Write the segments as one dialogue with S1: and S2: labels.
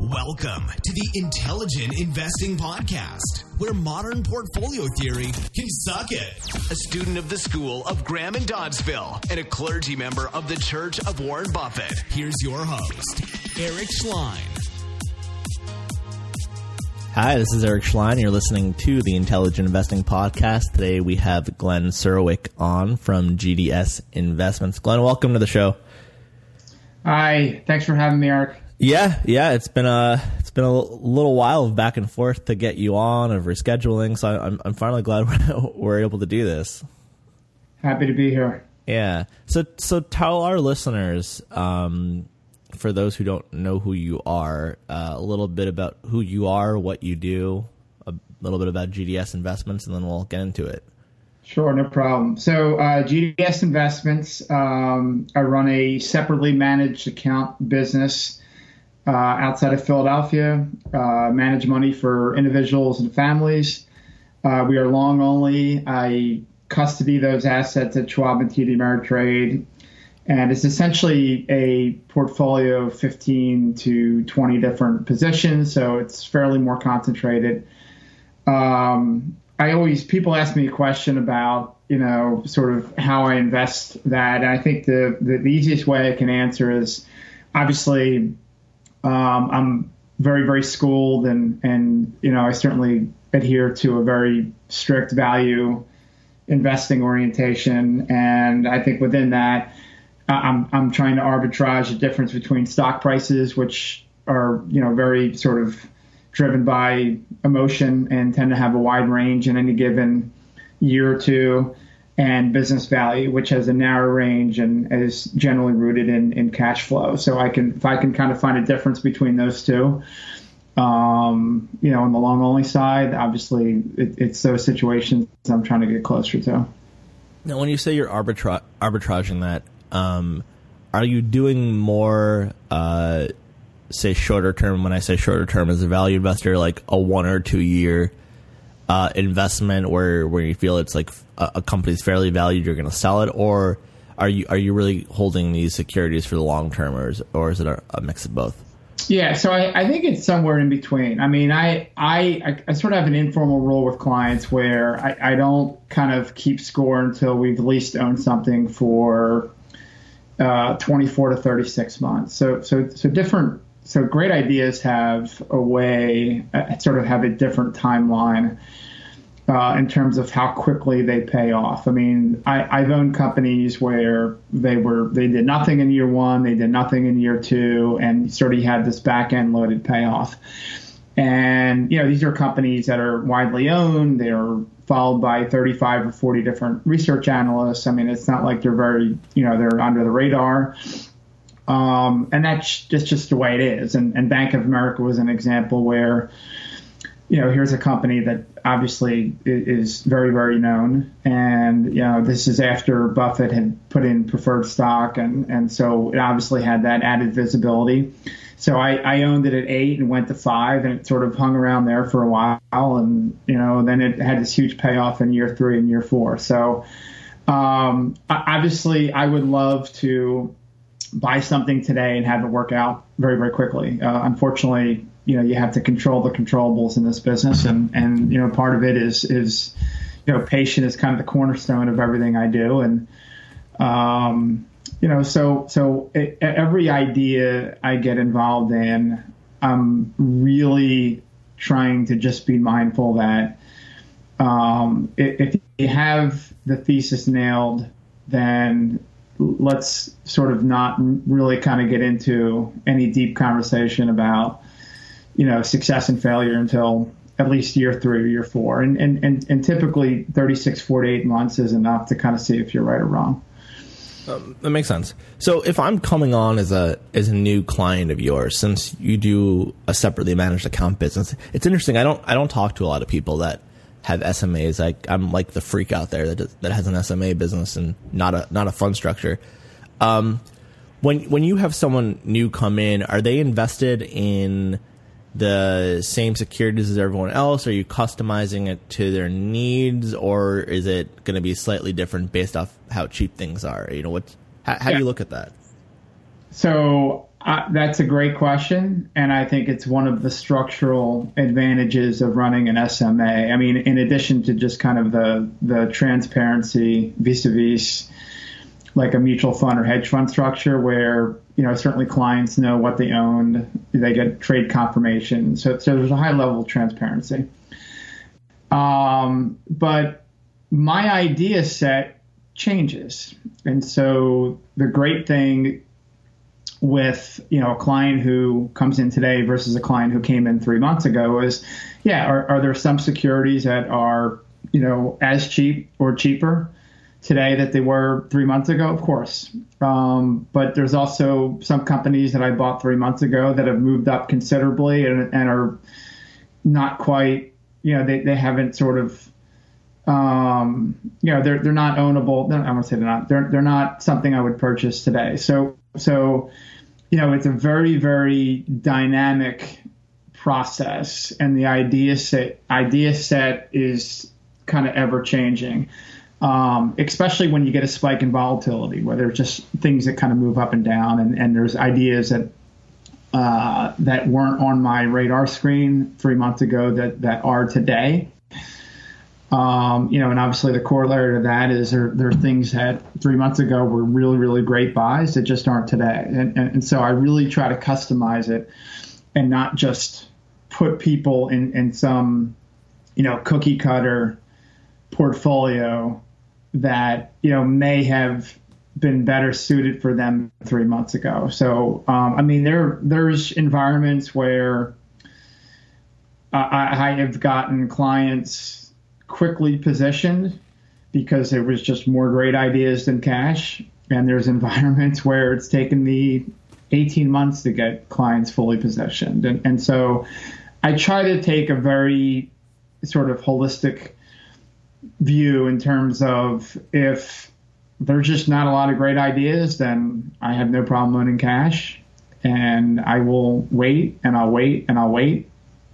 S1: Welcome to the Intelligent Investing Podcast, where modern portfolio theory can suck it. A student of the School of Graham and Doddsville and a clergy member of the Church of Warren Buffett. Here's your host, Eric Schlein.
S2: Hi, this is Eric Schlein. You're listening to the Intelligent Investing Podcast. Today we have Glenn Serwick on from GDS Investments. Glenn, welcome to the show.
S3: Hi, thanks for having me, Eric.
S2: Yeah, it's been a little while of back and forth to get you on, of rescheduling. So I'm finally glad we're able to do this.
S3: Happy to be here.
S2: Yeah. So tell our listeners, for those who don't know who you are, a little bit about who you are, what you do, a little bit about GDS Investments, and then we'll get into it.
S3: Sure, no problem. So GDS Investments, I run a separately managed account business outside of Philadelphia, manage money for individuals and families. We are long only. I custody those assets at Schwab and TD Ameritrade. And it's essentially a portfolio of 15 to 20 different positions, so it's fairly more concentrated. People ask me a question about, sort of how I invest that. And I think the easiest way I can answer is, obviously, I'm very, very schooled and I certainly adhere to a very strict value investing orientation. And I think within that, I'm trying to arbitrage the difference between stock prices, which are, very sort of driven by emotion and tend to have a wide range in any given year or two, and business value, which has a narrow range and is generally rooted in cash flow. So if I can kind of find a difference between those two, on the long only side, obviously it's those situations I'm trying to get closer to.
S2: Now, when you say you're arbitraging that, are you doing more, say, shorter term? When I say shorter term, as a value investor, like a 1 or 2 year investment where you feel it's like a company's fairly valued, you're going to sell it, or are you really holding these securities for the long term, or is it a mix of both?
S3: Yeah, so I think it's somewhere in between. I mean, I sort of have an informal rule with clients where I don't kind of keep score until we've at least owned something for 24 to 36 months. So great ideas have a way, sort of have a different timeline in terms of how quickly they pay off. I mean, I've owned companies where they did nothing in year one, they did nothing in year two, and sort of had this back end loaded payoff. And, these are companies that are widely owned. They're followed by 35 or 40 different research analysts. I mean, it's not like they're very, they're under the radar. And that's just the way it is. And Bank of America was an example where, here's a company that obviously is very, very known. And, this is after Buffett had put in preferred stock. And so it obviously had that added visibility. So I owned it at 8 and went to 5, and it sort of hung around there for a while. And, then it had this huge payoff in year 3 and year 4. So obviously I would love to buy something today and have it work out very, very quickly. Unfortunately, you have to control the controllables in this business. And part of it is patience is kind of the cornerstone of everything I do. And, every idea I get involved in, I'm really trying to just be mindful that if you have the thesis nailed, then let's sort of not really kind of get into any deep conversation about, success and failure until at least year 3 or year 4. And typically 36, 48 months is enough to kind of see if you're right or wrong.
S2: That makes sense. So if I'm coming on as a new client of yours, since you do a separately managed account business, it's interesting. I don't talk to a lot of people that have SMAs. I'm like the freak out there that has an SMA business and not a fund structure. When you have someone new come in, are they invested in the same securities as everyone else? Are you customizing it to their needs, or is it going to be slightly different based off how cheap things are? How do you look at that?
S3: So That's a great question, and I think it's one of the structural advantages of running an SMA. I mean, in addition to just kind of the transparency vis-a-vis like a mutual fund or hedge fund structure where, certainly clients know what they own, they get trade confirmation. So there's a high level of transparency. But my idea set changes. And so the great thing with, a client who comes in today versus a client who came in 3 months ago is, are there some securities that are, as cheap or cheaper today that they were 3 months ago? Of course. But there's also some companies that I bought 3 months ago that have moved up considerably and are not quite, they haven't sort of, they're not ownable. I won't say they're not. They're not something I would purchase today. So it's a very, very dynamic process, and the idea set is kind of ever changing. Especially when you get a spike in volatility, where there's just things that kind of move up and down, and there's ideas that weren't on my radar screen 3 months ago that are today. And obviously the corollary to that is there are things that 3 months ago were really, really great buys that just aren't today. And so I really try to customize it and not just put people in some, cookie cutter portfolio that, may have been better suited for them 3 months ago. So, there's environments where I have gotten clients quickly positioned because there was just more great ideas than cash. And there's environments where it's taken me 18 months to get clients fully positioned. And so I try to take a very sort of holistic view in terms of if there's just not a lot of great ideas, then I have no problem owning cash, and I will wait and I'll wait and I'll wait.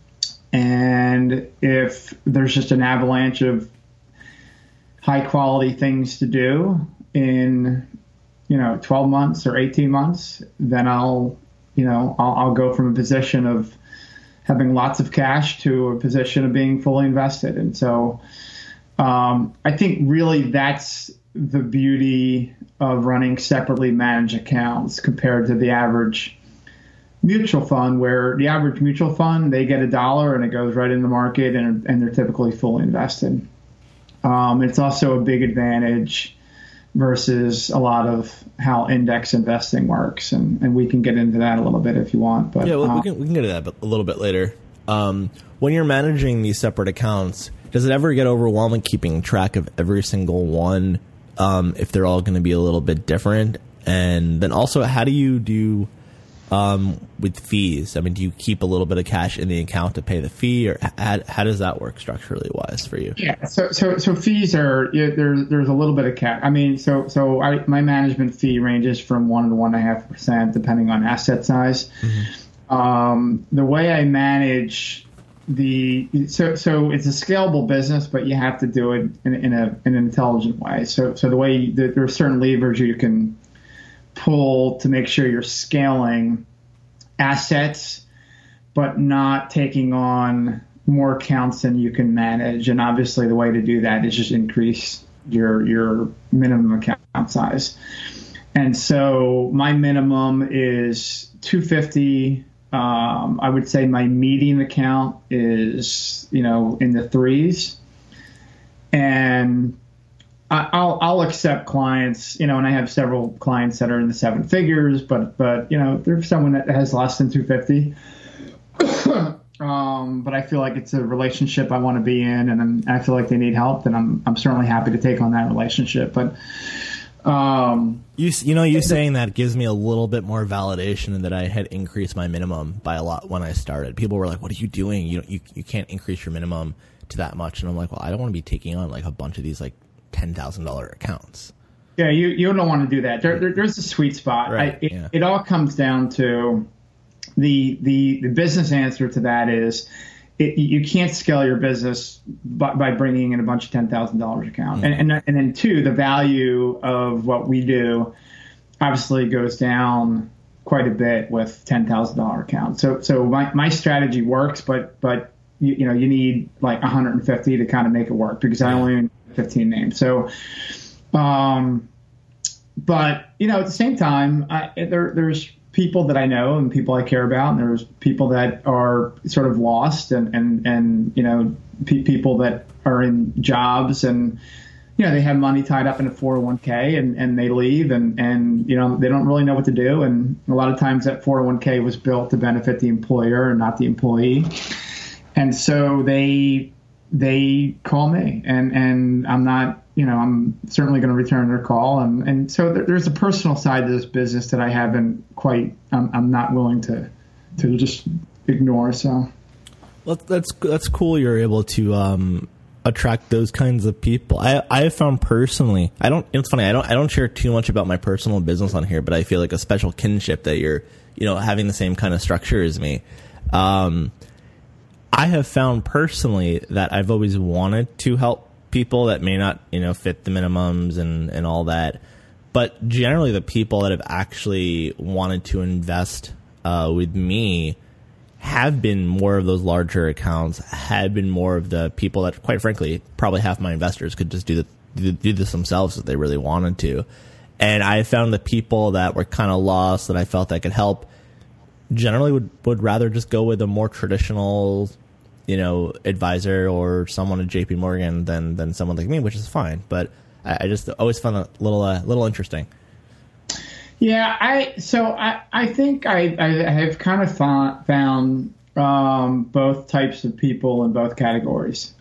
S3: And if there's just an avalanche of high quality things to do in, 12 months or 18 months, then I'll go from a position of having lots of cash to a position of being fully invested. And so I think really that's the beauty of running separately managed accounts compared to the average mutual fund, where the average mutual fund, they get $1 and it goes right in the market and they're typically fully invested. It's also a big advantage versus a lot of how index investing works. And we can get into that a little bit if you want. But
S2: yeah, we can get to that a little bit later. When you're managing these separate accounts, does it ever get overwhelming keeping track of every single one if they're all going to be a little bit different? And then also, how do you do with fees? I mean, do you keep a little bit of cash in the account to pay the fee, or how does that work structurally wise for you?
S3: Yeah, so fees are there's a little bit of cash. I mean, my management fee ranges from 1% to 1.5% depending on asset size. Mm-hmm. The way I manage so it's a scalable business, but you have to do it in an intelligent way. So the way there are certain levers you can pull to make sure you're scaling assets, but not taking on more accounts than you can manage. And obviously the way to do that is just increase your minimum account size. And so my minimum is $250. I would say my median account is, in the threes, and I'll accept clients, and I have several clients that are in the seven figures, but there's someone that has less than 250. But I feel like it's a relationship I want to be in, and I feel like they need help, then I'm certainly happy to take on that relationship. But
S2: you saying that gives me a little bit more validation in that I had increased my minimum by a lot when I started. People were like, "What are you doing? You can't increase your minimum to that much." And I'm like, "Well, I don't want to be taking on like a bunch of these like $10,000 accounts."
S3: Yeah, you don't want to do that. There's a sweet spot.
S2: Right,
S3: It all comes down to the business answer to that is you can't scale your business by bringing in a bunch of $10,000 account. Mm-hmm. And then two, the value of what we do obviously goes down quite a bit with $10,000 accounts. So my strategy works, but you need like 150 to kind of make it work because I only own 15 names. So, but at the same time, there's people that I know and people I care about, and there's people that are sort of lost and people that are in jobs and they have money tied up in a 401k and they leave and they don't really know what to do, and a lot of times that 401k was built to benefit the employer and not the employee, and so they call me and I'm not I'm certainly going to return their call, and so there's a personal side to this business that I haven't quite I'm not willing to just ignore. So
S2: well, that's cool you're able to attract those kinds of people. I have found personally, it's funny, I don't share too much about my personal business on here, but I feel like a special kinship that you're having the same kind of structure as me. I have found personally that I've always wanted to help people that may not fit the minimums and all that, but generally the people that have actually wanted to invest with me have been more of those larger accounts, have been more of the people that, quite frankly, probably half my investors could just do this themselves if they really wanted to. And I found the people that were kind of lost that I felt I could help generally would rather just go with a more traditional, advisor or someone at JP Morgan than someone like me, which is fine. But I just always found it a little interesting.
S3: Yeah, I think I have kind of found both types of people in both categories.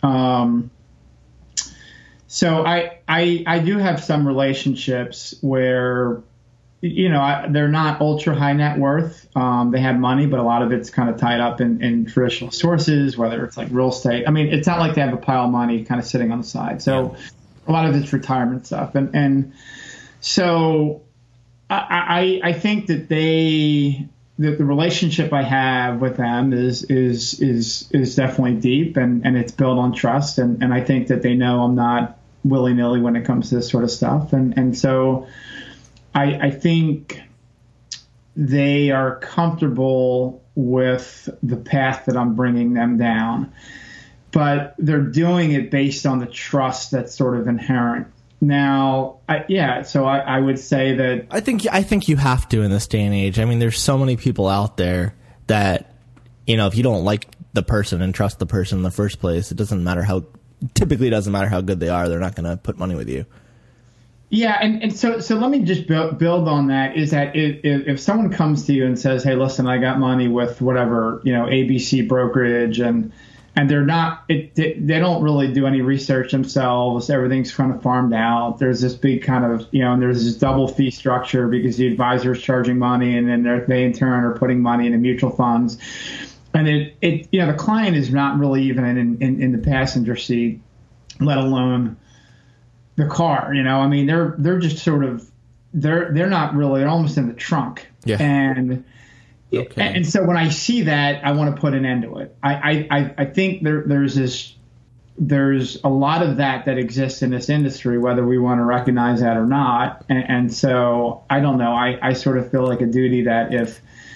S3: So I do have some relationships where they're not ultra high net worth. They have money, but a lot of it's kind of tied up in traditional sources, whether it's like real estate. I mean, it's not like they have a pile of money kind of sitting on the side. So a lot of it's retirement stuff, and so. I think that the relationship I have with them is definitely deep and it's built on trust, and I think that they know I'm not willy-nilly when it comes to this sort of stuff, and so I think they are comfortable with the path that I'm bringing them down, but they're doing it based on the trust that's sort of inherent. Now, so I would say that
S2: I think you have to in this day and age. I mean, there's so many people out there that, if you don't like the person and trust the person in the first place, it doesn't matter how good they are. They're not going to put money with you.
S3: Yeah, and so let me just build on that. Is that if someone comes to you and says, "Hey, listen, I got money with whatever ABC brokerage," and they're not, they don't really do any research themselves. Everything's kind of farmed out. There's this big kind of, and there's this double fee structure because the advisor is charging money and then they in turn are putting money into mutual funds. And the client is not really even in the passenger seat, let alone the car. I mean, they're just sort of, they're not really, they're almost in the trunk.
S2: Yeah.
S3: Okay. And so when I see that, I want to put an end to it. I think there's a lot of that exists in this industry, whether we want to recognize that or not. And so I don't know. I sort of feel like a duty that if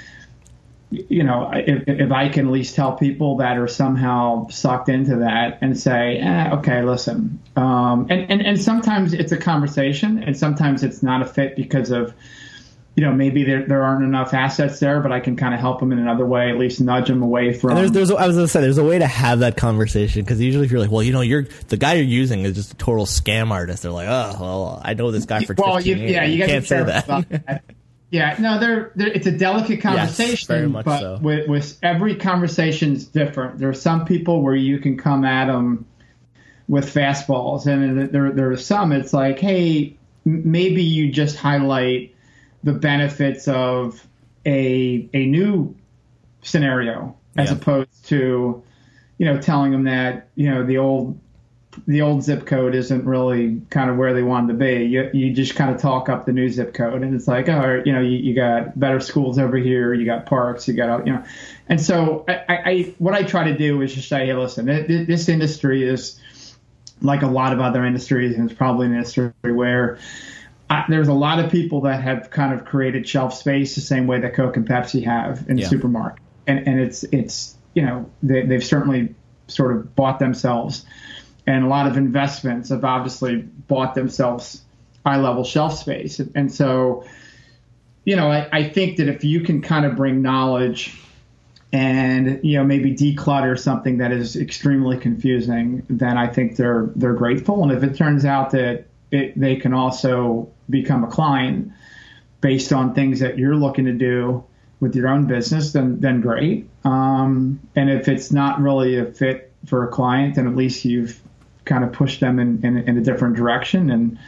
S3: I can at least tell people that are somehow sucked into that and say, okay, listen. And sometimes it's a conversation and sometimes it's not a fit because of, maybe there aren't enough assets there, but I can kind of help them in another way, at least nudge them away from.
S2: And I was going to say, there's a way to have that conversation because usually if you're like, well, you're the guy you're using is just a total scam artist. They're like, oh, well, I know this guy for 15 years.
S3: Yeah, you
S2: can't say that.
S3: Yeah, no, it's a delicate conversation,
S2: yes, very much
S3: but
S2: so.
S3: with every conversation is different. There are some people where you can come at them with fastballs, and there are some it's like, hey, maybe you just highlight the benefits of a new scenario as opposed to, telling them that, the old zip code isn't really kind of where they wanted to be. You just kind of talk up the new zip code and it's like, oh, you got better schools over here. You got parks, you got, and so what I try to do is just say, hey, listen, this industry is like a lot of other industries, and it's probably an industry where there's a lot of people that have kind of created shelf space the same way that Coke and Pepsi have in the supermarket. And it's they've certainly sort of bought themselves, and a lot of investments have obviously bought themselves high-level shelf space. And so, I think that if you can kind of bring knowledge and, maybe declutter something that is extremely confusing, then I think they're grateful. And if it turns out that they can also become a client based on things that you're looking to do with your own business, then great. And if it's not really a fit for a client, then at least you've kind of pushed them in a different direction. And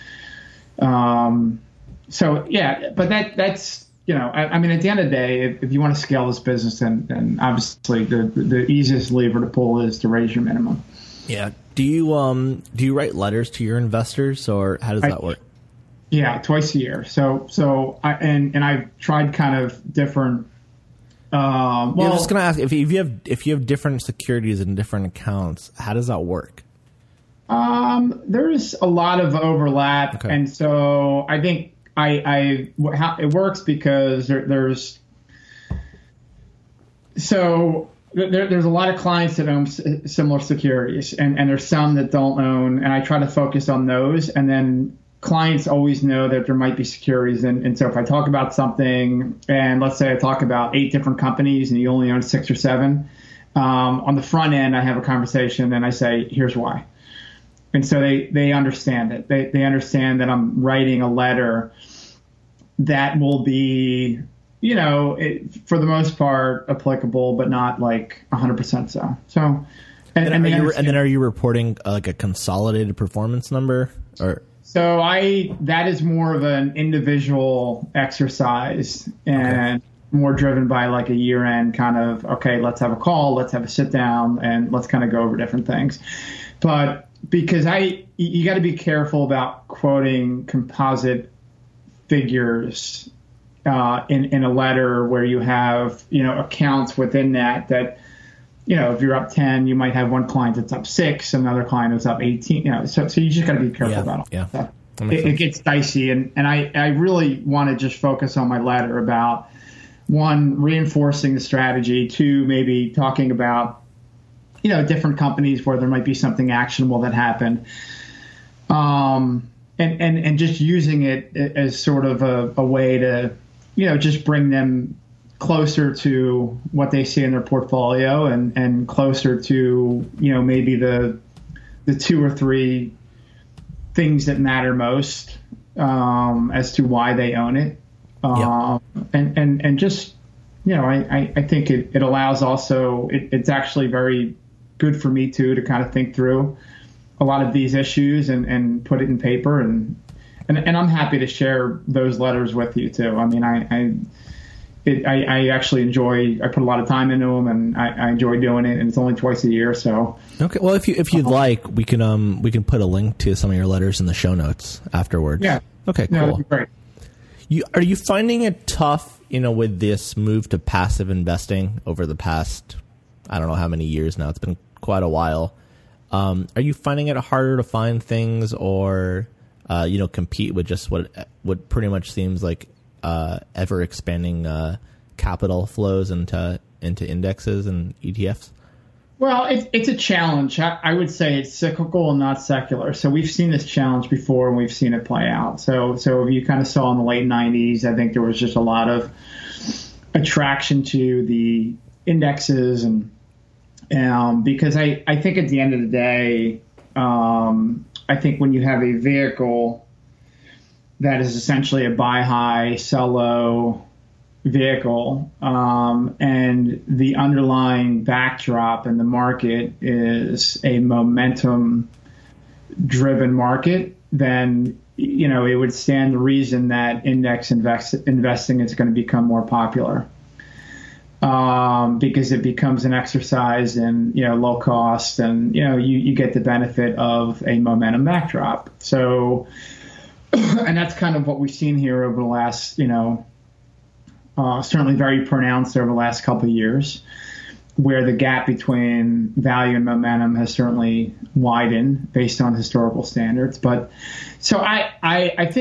S3: but that's, I mean, at the end of the day, if you want to scale this business, then obviously the easiest lever to pull is to raise your minimum.
S2: Yeah. Do you write letters to your investors, or how does that work?
S3: Yeah, twice a year. So I've tried kind of different. I was just going to ask if you have different securities in different accounts, how does that work? There's a lot of overlap, and so I think how it works because there's a lot of clients that own similar securities, and there's some that don't own, and I try to focus on those. And then clients always know that there might be securities. And so if I talk about something, and let's say I talk about 8 different companies and you only own 6 or 7, on the front end, I have a conversation and I say, here's why. And so they understand it. They understand that I'm writing a letter that will be, for the most part applicable, but not like 100% so. So, and then
S2: are you reporting like a consolidated performance number, or?
S3: So that is more of an individual exercise and more driven by like a year-end kind of, let's have a call, let's have a sit down, and let's kind of go over different things. But because you got to be careful about quoting composite figures in a letter where you have, accounts within that, if you're up 10, you might have one client that's up 6, another client that's up 18. So you just got to be careful about all that. It gets dicey, and I really want to just focus on my letter about, 1, reinforcing the strategy, 2, maybe talking about, different companies where there might be something actionable that happened, and just using it as sort of a way to, just bring them closer to what they see in their portfolio, and closer to, maybe the 2 or 3 things that matter most, as to why they own it. And just, I think it allows also, it's actually very good for me too, to kind of think through a lot of these issues and put it in paper, and I'm happy to share those letters with you too. I mean, I actually enjoy. I put a lot of time into them, and I enjoy doing it. And it's only twice a year, so.
S2: Okay. Well, if you'd like, we can put a link to some of your letters in the show notes afterwards.
S3: Yeah.
S2: Okay. Cool.
S3: That'd be great.
S2: Are you finding it tough, with this move to passive investing over the past, I don't know how many years now? It's been quite a while. Are you finding it harder to find things, or compete with just what pretty much seems like ever expanding capital flows into indexes and ETFs?
S3: Well, it's a challenge. I would say it's cyclical and not secular. So we've seen this challenge before, and we've seen it play out. So if you kind of saw in the late 90s, I think there was just a lot of attraction to the indexes, and because I think at the end of the day, I think when you have a vehicle that is essentially a buy high, sell low vehicle, and the underlying backdrop in the market is a momentum driven market, then it would stand to reason that index investing is going to become more popular, because it becomes an exercise in low cost, and you get the benefit of a momentum backdrop. So, and that's kind of what we've seen here over the last, certainly very pronounced over the last couple of years, where the gap between value and momentum has certainly widened based on historical standards. But so I think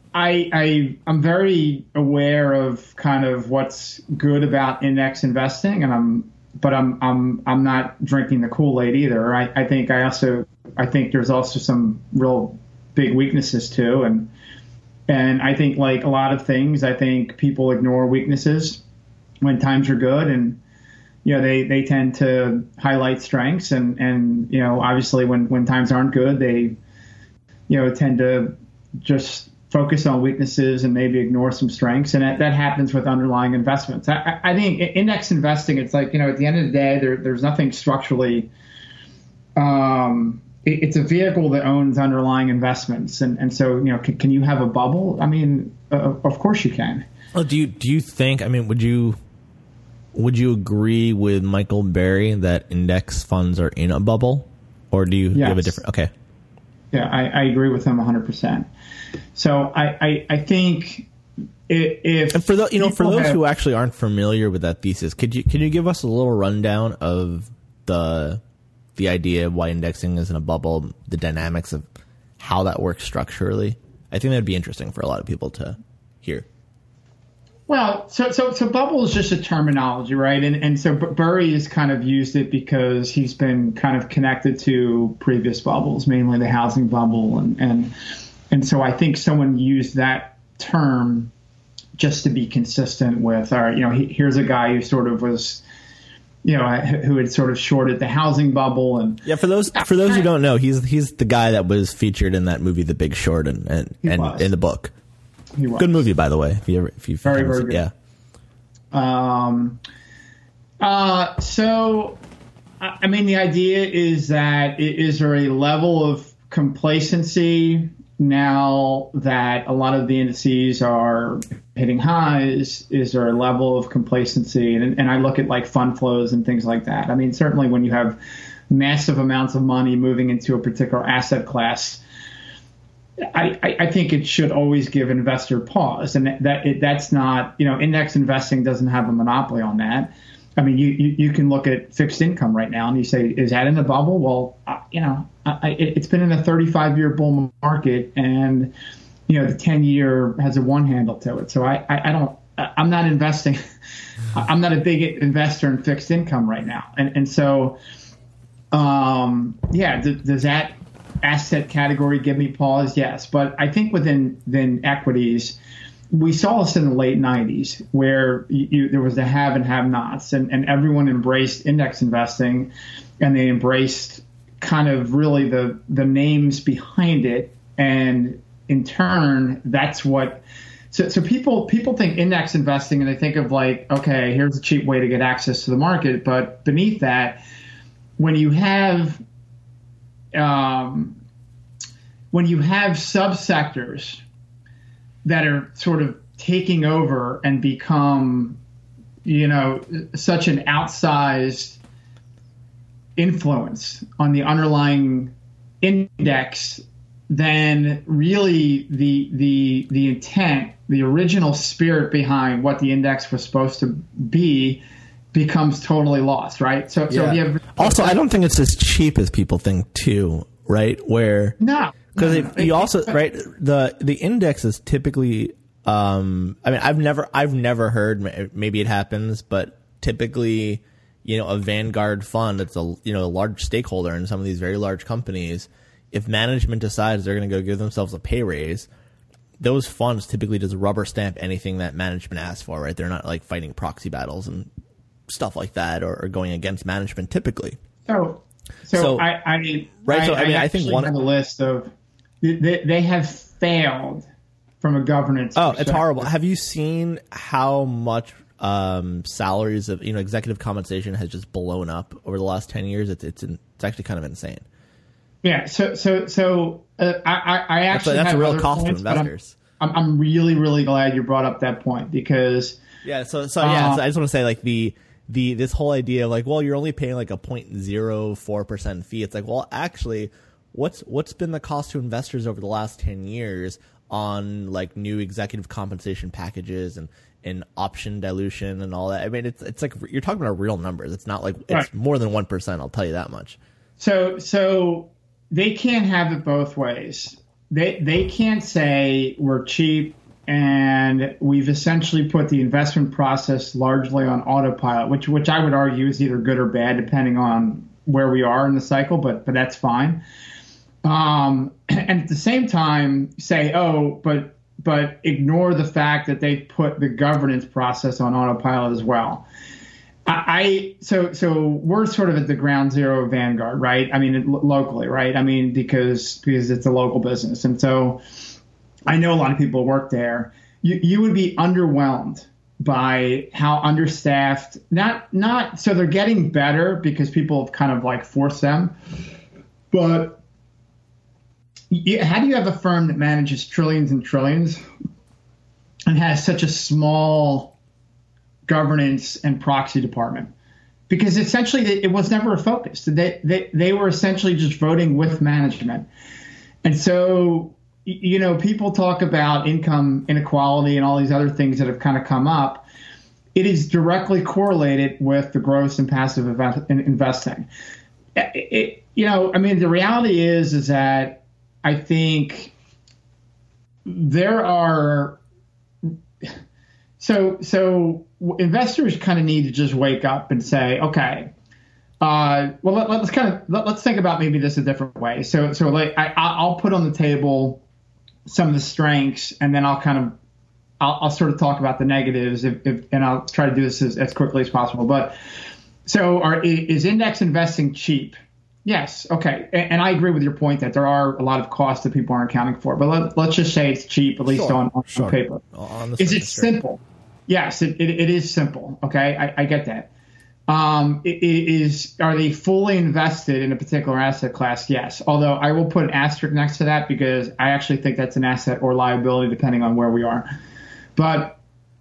S3: I'm very aware of kind of what's good about index investing, and I'm not drinking the Kool-Aid either. I think there's also some real big weaknesses too, and I think like a lot of things, I think people ignore weaknesses when times are good, and they tend to highlight strengths, and obviously when times aren't good, they tend to just focus on weaknesses and maybe ignore some strengths, and that happens with underlying investments. I think index investing, it's like at the end of the day, there's nothing structurally. It's a vehicle that owns underlying investments, and so can you have a bubble? I mean, of course you can.
S2: Well, do you think? I mean, would you agree with Michael Berry that index funds are in a bubble, or do you have a different? Okay.
S3: Yeah, I agree with him 100%. So I think if
S2: and for those who actually aren't familiar with that thesis, can you give us a little rundown of the idea of why indexing is in a bubble, the dynamics of how that works structurally? I think that'd be interesting for a lot of people to hear.
S3: Well, so bubble is just a terminology, right? And so Burry has kind of used it because he's been kind of connected to previous bubbles, mainly the housing bubble, and so I think someone used that term just to be consistent with, all right, here's a guy who sort of was, who had sort of shorted the housing bubble, and
S2: for those who don't know, he's the guy that was featured in that movie, The Big Short, and in the book. Good movie, by the way. If you
S3: very good.
S2: Yeah.
S3: So, I mean, the idea is that is there a level of complacency now that a lot of the indices are hitting highs? Is there a level of complacency? And I look at like fund flows and things like that. I mean, certainly when you have massive amounts of money moving into a particular asset class, I think it should always give investor pause, and that's not, index investing doesn't have a monopoly on that. I mean, you can look at fixed income right now and you say, is that in the bubble? Well, it's been in a 35-year bull market, and the 10-year has a one handle to it. So I'm not investing. I'm not a big investor in fixed income right now, and so does that asset category give me pause? Yes. But I think within equities, we saw this in the late 90s where there was the have and have nots, and everyone embraced index investing, and they embraced kind of really the names behind it. And in turn, that's what, so people think index investing and they think of like, okay, here's a cheap way to get access to the market. But beneath that, when you have subsectors that are sort of taking over and become, such an outsized influence on the underlying index, then really the intent, the original spirit behind what the index was supposed to be becomes totally lost, right? So you have,
S2: also, I don't think it's as cheap as people think too, right? Where because you also right the index is typically I mean I've never heard, maybe it happens, but typically a Vanguard fund that's a large stakeholder in some of these very large companies, if management decides they're going to go give themselves a pay raise, those funds typically just rubber stamp anything that management asks for, right? They're not like fighting proxy battles and stuff like that, or going against management typically.
S3: So I
S2: think one
S3: on the list of they have failed from a governance.
S2: Oh, it's horrible. Have you seen how much salaries of executive compensation has just blown up over the last 10 years? It's actually kind of insane.
S3: Yeah. So I actually
S2: that's a real
S3: other
S2: cost to
S3: points,
S2: investors.
S3: I'm really, really glad you brought up that point, because
S2: I just want to say like this whole idea of like, well, you're only paying like a 0.04% fee. It's like, well, actually, what's been the cost to investors over the last 10 years on like new executive compensation packages and option dilution and all that? I mean, it's like you're talking about real numbers. It's not like it's more than 1%. I'll tell you that much.
S3: So they can't have it both ways. they can't say we're cheap and we've essentially put the investment process largely on autopilot, which I would argue is either good or bad depending on where we are in the cycle, but that's fine. And at the same time say, but ignore the fact that they put the governance process on autopilot as well. So we're sort of at the ground zero of Vanguard, right? I mean, locally, right? I mean, because it's a local business. And so I know a lot of people work there. You would be underwhelmed by how understaffed, not so they're getting better because people have kind of like forced them. But how do you have a firm that manages trillions and trillions and has such a small governance and proxy department? Because essentially it was never a focus. They were essentially just voting with management. And so, people talk about income inequality and all these other things that have kind of come up. It is directly correlated with the gross and passive investing. The reality is that I think there are so investors kind of need to just wake up and say, okay, let's think about maybe this a different way. So like I'll put on the table some of the strengths, and then I'll sort of talk about the negatives, and I'll try to do this as quickly as possible. But so is index investing cheap? Yes. Okay. And I agree with your point that there are a lot of costs that people aren't accounting for. But let's just say it's cheap, at least on paper. Is it simple? Yes, it is simple. Okay. I get that. Are they fully invested in a particular asset class? Yes. Although I will put an asterisk next to that because I actually think that's an asset or liability depending on where we are. But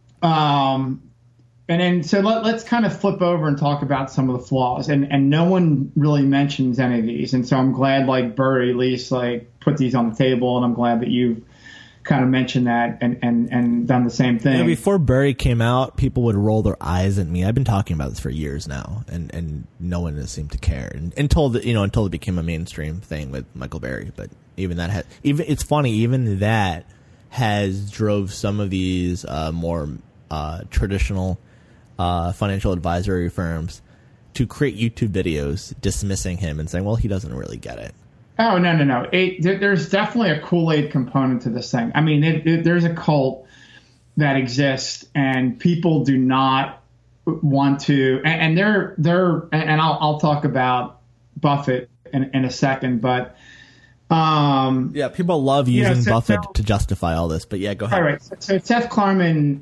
S3: and then so let's kind of flip over and talk about some of the flaws. And no one really mentions any of these. And so I'm glad like Burry at least like put these on the table, and I'm glad that you've kind of mentioned that and done the same thing.
S2: Before Burry came out, people would roll their eyes at me. I've been talking about this for years now, and no one has seemed to care until it became a mainstream thing with Michael Burry. But even that it's funny, even that has drove some of these more traditional financial advisory firms to create YouTube videos dismissing him and saying, well, he doesn't really get it.
S3: Oh, no. There's definitely a Kool-Aid component to this thing. I mean, there's a cult that exists, and people do not want to. And I'll talk about Buffett in a second, but
S2: people love using Buffett to justify all this. But yeah, go ahead.
S3: All right. So Seth Klarman,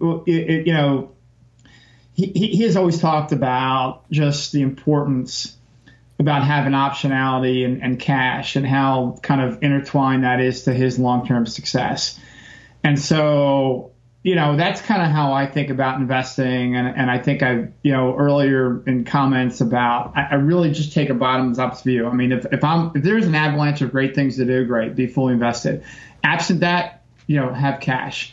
S3: he has always talked about just the importance about having optionality and cash and how kind of intertwined that is to his long-term success. And so, that's kind of how I think about investing. And I think earlier in comments about, I really just take a bottoms-up view. I mean, if there's an avalanche of great things to do, great, be fully invested. Absent that, have cash.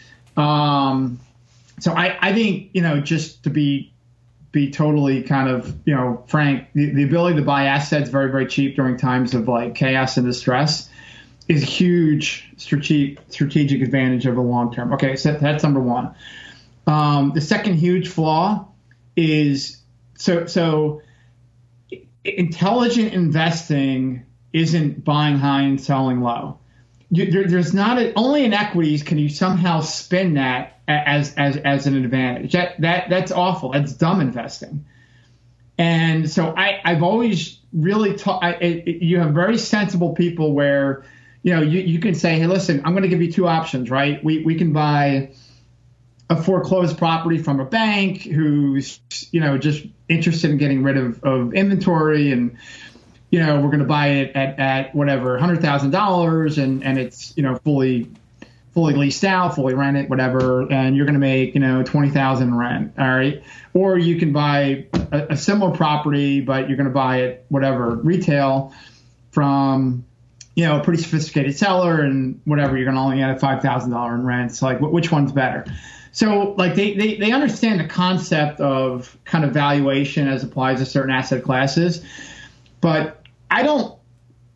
S3: So I think, just to be totally kind of, frank, the ability to buy assets very, very cheap during times of like chaos and distress is a huge strategic advantage over the long term. Okay, so that's number one. The second huge flaw is so intelligent investing isn't buying high and selling low. There's not only in equities can you somehow spin that as an advantage. That's awful. That's dumb investing. And so I've always really you have very sensible people where you can say, hey, listen, I'm going to give you two options, right? We can buy a foreclosed property from a bank who's just interested in getting rid of inventory, and we're going to buy it at whatever $100,000 and it's fully leased out, fully rented, whatever, and you're going to make $20,000 rent. All right, or you can buy a similar property, but you're going to buy it whatever retail from a pretty sophisticated seller, and whatever, you're going to only get $5,000 in rent. So like, which one's better? So like they understand the concept of kind of valuation as applies to certain asset classes, but I don't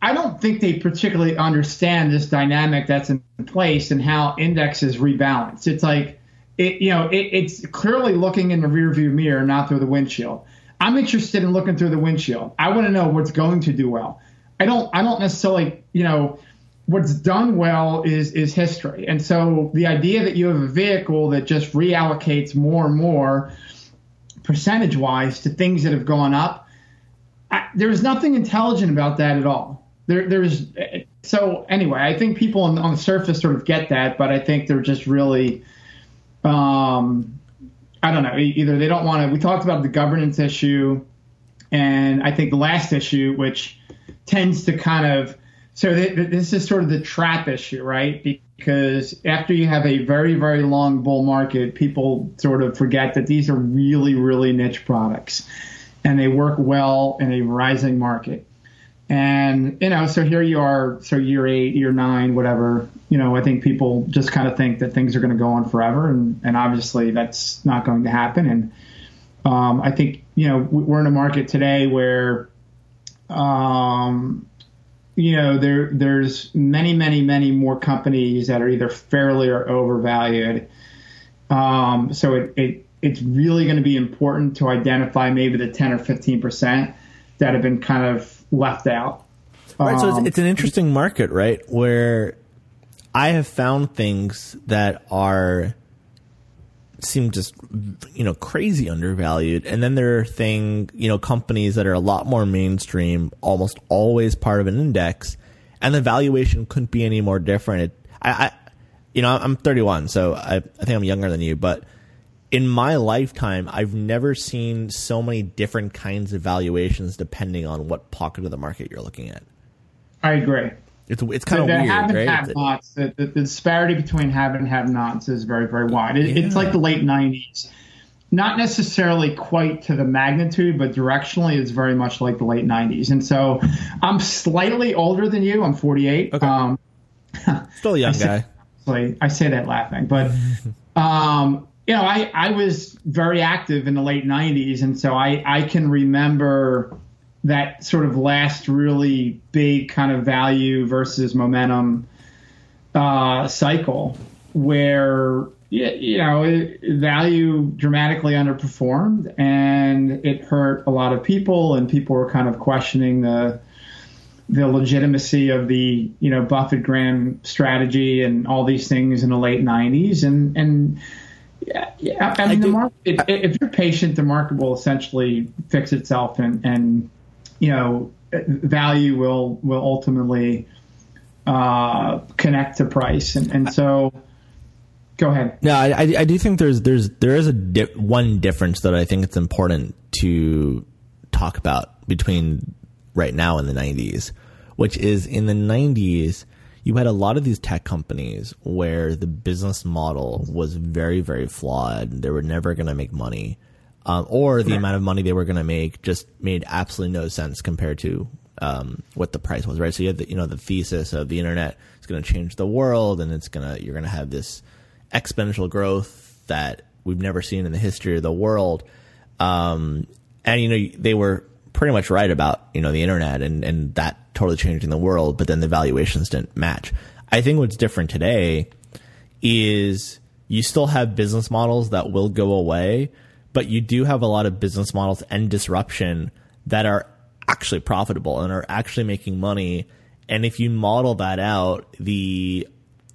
S3: I don't think they particularly understand this dynamic that's in place and how indexes rebalance. It's like, it's clearly looking in the rearview mirror, not through the windshield. I'm interested in looking through the windshield. I want to know what's going to do well. I don't necessarily, what's done well is history. And so the idea that you have a vehicle that just reallocates more and more percentage-wise to things that have gone up, there's nothing intelligent about that at all. So anyway, I think people on the surface sort of get that, but I think they're just really, I don't know, either they don't want to. We talked about the governance issue, and I think the last issue, which tends to kind of, so this is sort of the trap issue, right? Because after you have a very, very long bull market, people sort of forget that these are really, really niche products, and they work well in a rising market. And, so here you are, so year 8, year 9, whatever, I think people just kind of think that things are going to go on forever. And obviously that's not going to happen. And I think, we're in a market today where, there's many, many, many more companies that are either fairly or overvalued. So it's really going to be important to identify maybe the 10 or 15% that have been kind of left out.
S2: Right, so it's an interesting market, right, where I have found things that seem just, crazy undervalued. And then there are companies that are a lot more mainstream, almost always part of an index, and the valuation couldn't be any more different. I'm 31, so I think I'm younger than you, but in my lifetime, I've never seen so many different kinds of valuations depending on what pocket of the market you're looking at.
S3: I agree.
S2: It's kind of weird, right?
S3: Have-nots, the disparity between have and have-nots is very, very wide. It's like the late 90s. Not necessarily quite to the magnitude, but directionally it's very much like the late 90s. And so I'm slightly older than you. I'm 48.
S2: Okay. Still a young guy.
S3: I say that laughing. But, I was very active in the late 90s. And so I can remember that sort of last really big kind of value versus momentum cycle where, value dramatically underperformed and it hurt a lot of people, and people were kind of questioning the legitimacy of the, Buffett Graham strategy and all these things in the late 90s. I mean, the market, if you're patient, the market will essentially fix itself and value will ultimately connect to price. And so go ahead.
S2: No, I do think there is one difference that I think it's important to talk about between right now and the 90s, which is in the 90s, you had a lot of these tech companies where the business model was very, very flawed. They were never going to make money. Or the amount of money they were going to make just made absolutely no sense compared to what the price was, right? So you had the thesis of the internet is going to change the world, and you're going to have this exponential growth that we've never seen in the history of the world. And they were pretty much right about the internet and that totally changing the world, but then the valuations didn't match. I think what's different today is you still have business models that will go away, but you do have a lot of business models and disruption that are actually profitable and are actually making money. And if you model that out, the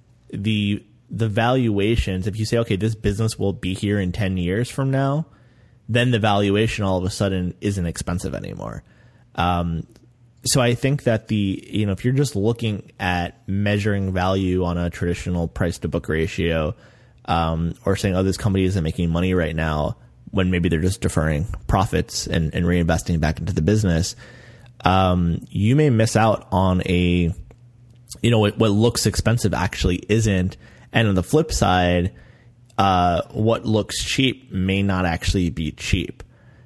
S2: valuations, if you say, okay, this business will be here in 10 years from now, then the valuation all of a sudden isn't expensive anymore. So I think that if you're just looking at measuring value on a traditional price to book ratio, or saying, oh, this company isn't making money right now, when maybe they're just deferring profits and reinvesting back into the business, you may miss out on what looks expensive actually isn't. And on the flip side, what looks cheap may not actually be cheap.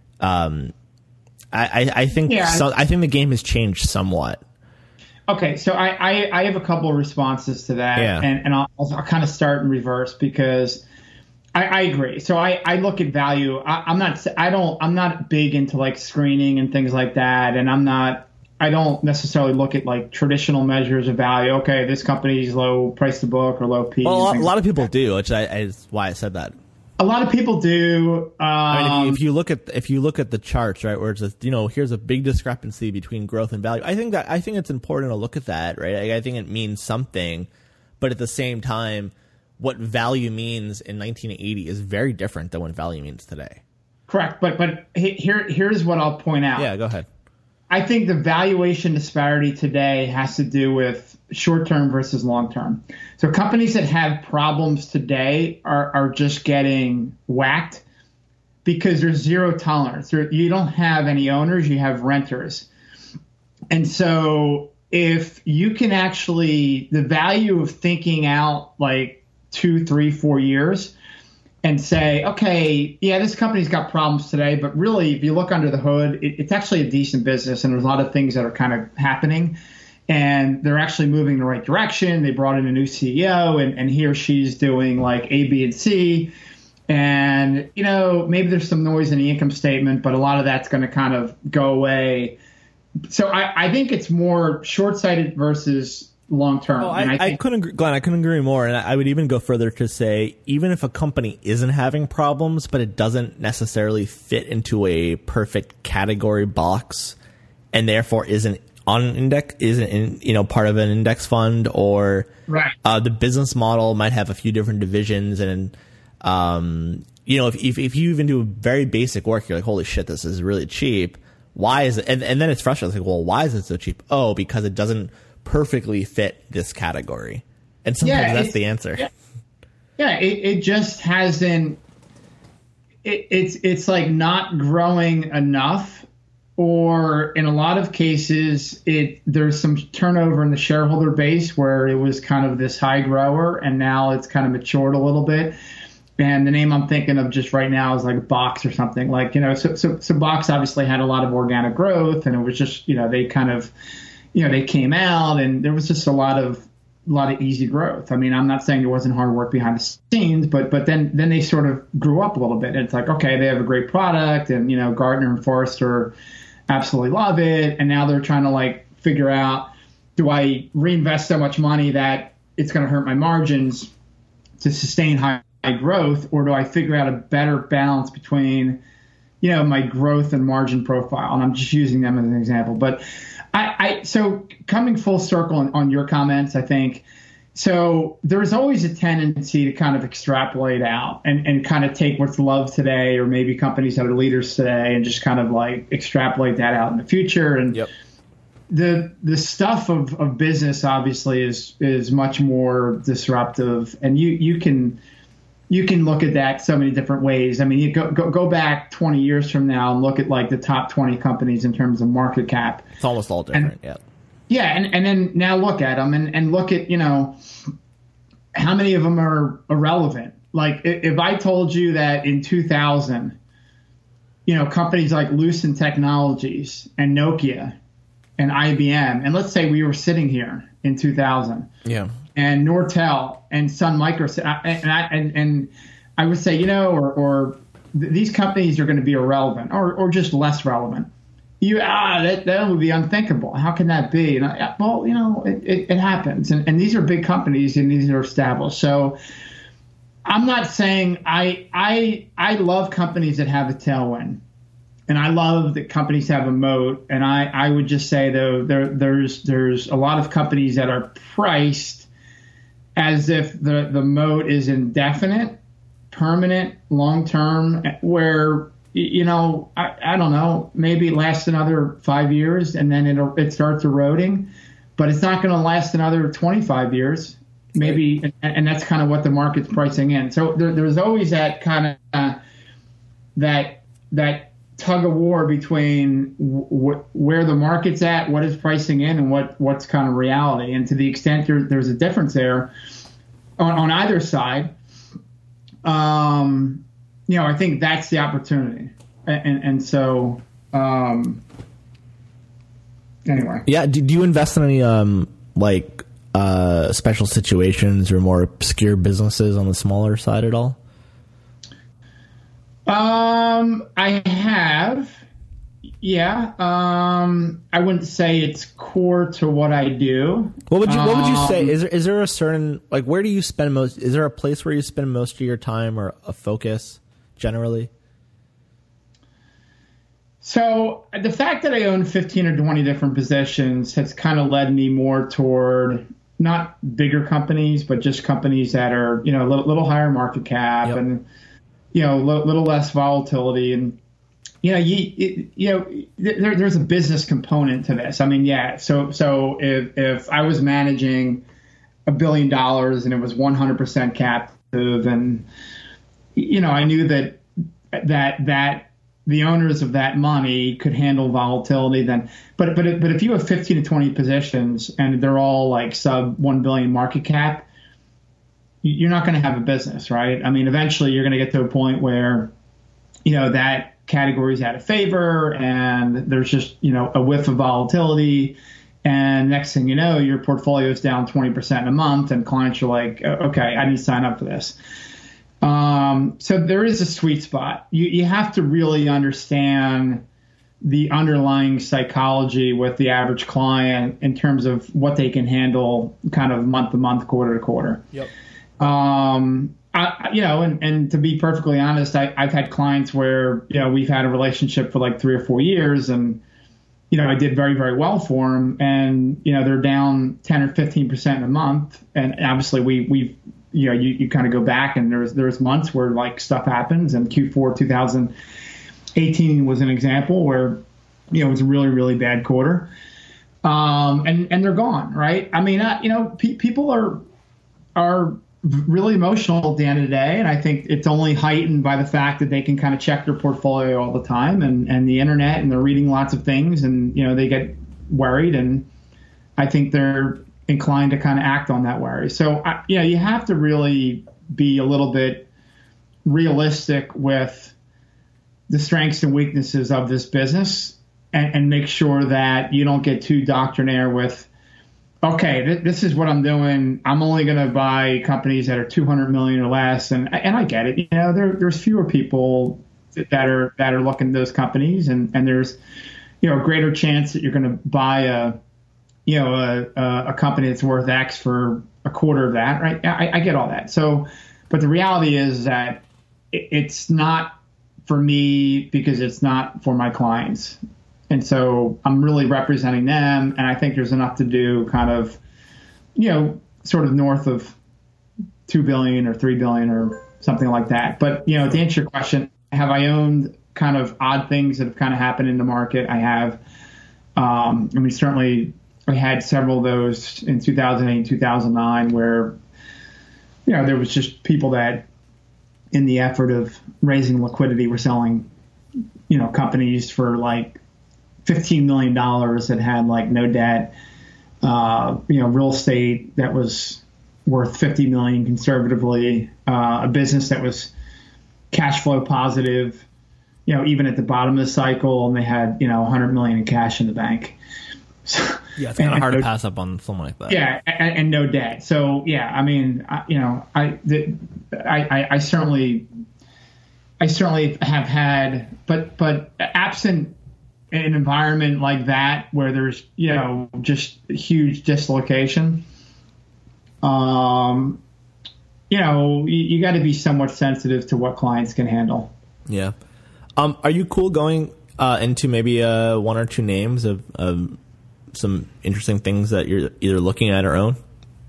S2: I think I think the game has changed somewhat.
S3: Okay, so I have a couple of responses to that, and I'll kind of start in reverse because I agree. So I look at value. I'm not big into like screening and things like that, and I'm not don't necessarily look at like traditional measures of value. Okay, this company's low price to book or low P.
S2: Well, a lot of people do, which is why I said that.
S3: A lot of people do.
S2: I mean, if you look at the charts, right, where it's here's a big discrepancy between growth and value. I think it's important to look at that, right? I think it means something, but at the same time, what value means in 1980 is very different than what value means today. Correct,
S3: but here's what I'll point out.
S2: Yeah, go ahead.
S3: I think the valuation disparity today has to do with short-term versus long-term. So companies that have problems today are just getting whacked because there's zero tolerance. You don't have any owners, you have renters. And so if you can actually, the value of thinking out like 2, 3, 4 years and say, okay, yeah, this company's got problems today, but really, if you look under the hood, it's actually a decent business, and there's a lot of things that are kind of happening, and they're actually moving in the right direction. They brought in a new CEO, and he or she's doing like A, B, and C, and maybe there's some noise in the income statement, but a lot of that's going to kind of go away. So I think it's more short-sighted versus long-term.
S2: I couldn't agree, Glenn. I couldn't agree more. And I would even go further to say, even if a company isn't having problems, but it doesn't necessarily fit into a perfect category box, and therefore isn't on an index, isn't in, part of an index fund, or
S3: right.
S2: The business model might have a few different divisions, and if you even do very basic work, you're like, holy shit, this is really cheap. Why is it? And then it's frustrating. It's like, well, why is it so cheap? Oh, because it doesn't perfectly fit this category. And sometimes that's the answer.
S3: Yeah, it just hasn't. It's like not growing enough, or in a lot of cases, there's some turnover in the shareholder base where it was kind of this high grower, and now it's kind of matured a little bit. And the name I'm thinking of just right now is like Box or something, like, so Box obviously had a lot of organic growth, and it was just, they kind of, they came out, and there was just a lot of easy growth. I mean, I'm not saying there wasn't hard work behind the scenes, but then they sort of grew up a little bit. And it's like, okay, they have a great product, and, Gartner and Forrester absolutely love it. And now they're trying to like figure out, do I reinvest so much money that it's going to hurt my margins to sustain high growth, or do I figure out a better balance between, my growth and margin profile? And I'm just using them as an example. But so coming full circle on your comments, I think, so there's always a tendency to kind of extrapolate out and kind of take what's loved today, or maybe companies that are leaders today, and just kind of like extrapolate that out in the future. And
S2: yep.
S3: The stuff of business obviously is much more disruptive, and you can look at that so many different ways. I mean, you go back 20 years from now and look at like the top 20 companies in terms of market cap.
S2: It's almost all different, yeah.
S3: Yeah, and then now look at them and look at, how many of them are irrelevant. Like if I told you that in 2000, companies like Lucent Technologies and Nokia and IBM, and let's say we were sitting here in 2000.
S2: Yeah.
S3: And Nortel and Sun Micro, and I would say, or these companies are going to be irrelevant, or just less relevant. That would be unthinkable. How can that be? And it happens, and these are big companies, and these are established. So I'm not saying I love companies that have a tailwind, and I love that companies have a moat. And I would just say though, there's a lot of companies that are priced as if the moat is indefinite, permanent, long-term, where, I don't know, maybe it lasts another 5 years and then it starts eroding, but it's not going to last another 25 years, maybe. And that's kind of what the market's pricing in. So there's always that kind of, that tug of war between where the market's at, what is pricing in, and what's kind of reality. And to the extent there's a difference there on either side, I think that's the opportunity. And so, anyway.
S2: Yeah. Do you invest in any, special situations or more obscure businesses on the smaller side at all?
S3: I have. Yeah. I wouldn't say it's core to what I do.
S2: What would you say? Is there a certain, like, where do you spend most? Is there a place where you spend most of your time or a focus generally?
S3: So the fact that I own 15 or 20 different positions has kind of led me more toward not bigger companies, but just companies that are, you know, a little higher market cap. Yep. And, you know, a little less volatility. And, you know, there's a business component to this. I mean, yeah. So if I was managing $1 billion and it was 100% captive, and, you know, I knew that the owners of that money could handle volatility, then, but if you have 15 to 20 positions and they're all like sub 1 billion market cap, you're not going to have a business, right? I mean, eventually you're going to get to a point where, you know, that category is out of favor and there's just, you know, a whiff of volatility. And next thing you know, your portfolio is down 20% a month and clients are like, okay, I didn't sign up for this. So there is a sweet spot. You have to really understand the underlying psychology with the average client in terms of what they can handle kind of month to month, quarter to quarter.
S2: Yep.
S3: You know, and to be perfectly honest, I've had clients where, you know, we've had a relationship for like 3 or 4 years and, you know, I did very, very well for them and, you know, they're down 10 or 15% in a month. And obviously we've, you know, you kind of go back and there's months where like stuff happens, and Q4 2018 was an example where, you know, it was a really, really bad quarter. And they're gone, right? I mean, you know, people are really emotional at the end of the day. And I think it's only heightened by the fact that they can kind of check their portfolio all the time and the internet, and they're reading lots of things, and, you know, they get worried, and I think they're inclined to kind of act on that worry. So, you know, you have to really be a little bit realistic with the strengths and weaknesses of this business and make sure that you don't get too doctrinaire with, okay, this is what I'm doing. I'm only going to buy companies that are 200 million or less. And I get it. You know, there's fewer people that are looking at those companies, and there's, you know, a greater chance that you're going to buy a company that's worth X for a quarter of that, right? I get all that. So, but the reality is that it's not for me because it's not for my clients. And so I'm really representing them, and I think there's enough to do kind of, you know, sort of north of 2 billion or 3 billion or something like that. But, you know, to answer your question, have I owned kind of odd things that have kind of happened in the market? I have. I mean, certainly I had several of those in 2008 and 2009 where, you know, there was just people that in the effort of raising liquidity were selling, you know, companies for like $15 million that had like no debt, you know, real estate that was worth $50 million conservatively, a business that was cash flow positive, you know, even at the bottom of the cycle, and they had, you know, $100 million in cash in the bank. So,
S2: yeah, it's kind of hard to pass up on something like that.
S3: Yeah, and no debt. So yeah, I mean, you know, I certainly have had, but absent an environment like that where there's, you know, just huge dislocation, you know, you got to be somewhat sensitive to what clients can handle.
S2: Yeah. Are you cool going into maybe one or two names of some interesting things that you're either looking at or own?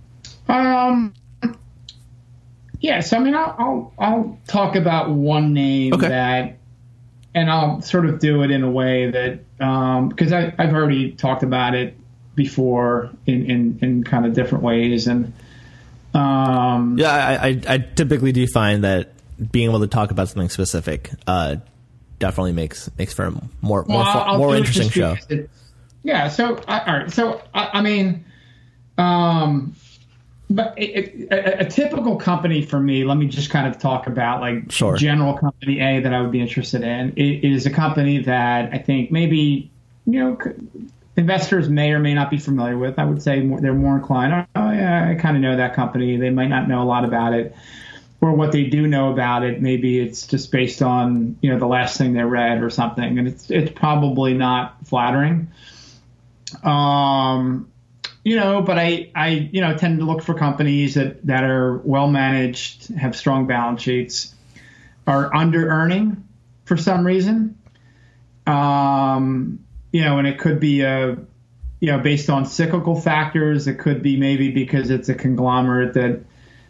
S3: Yeah. So I mean, I'll talk about one name that. And I'll sort of do it in a way that, because I've already talked about it before in kind of different ways. And
S2: yeah, I typically do find that being able to talk about something specific definitely makes for a more interesting show.
S3: Yeah. So all right. So I mean, but a typical company for me, let me just kind of talk about like general company A that I would be interested in. It is a company that I think maybe, you know, investors may or may not be familiar with. I would say they're more inclined, oh yeah, I kind of know that company. They might not know a lot about it. or what they do know about it, maybe it's just based on, the last thing they read or something. And it's probably not flattering. But I tend to look for companies that are well managed, have strong balance sheets, are under earning for some reason. And it could be based on cyclical factors. It could be maybe because it's a conglomerate that,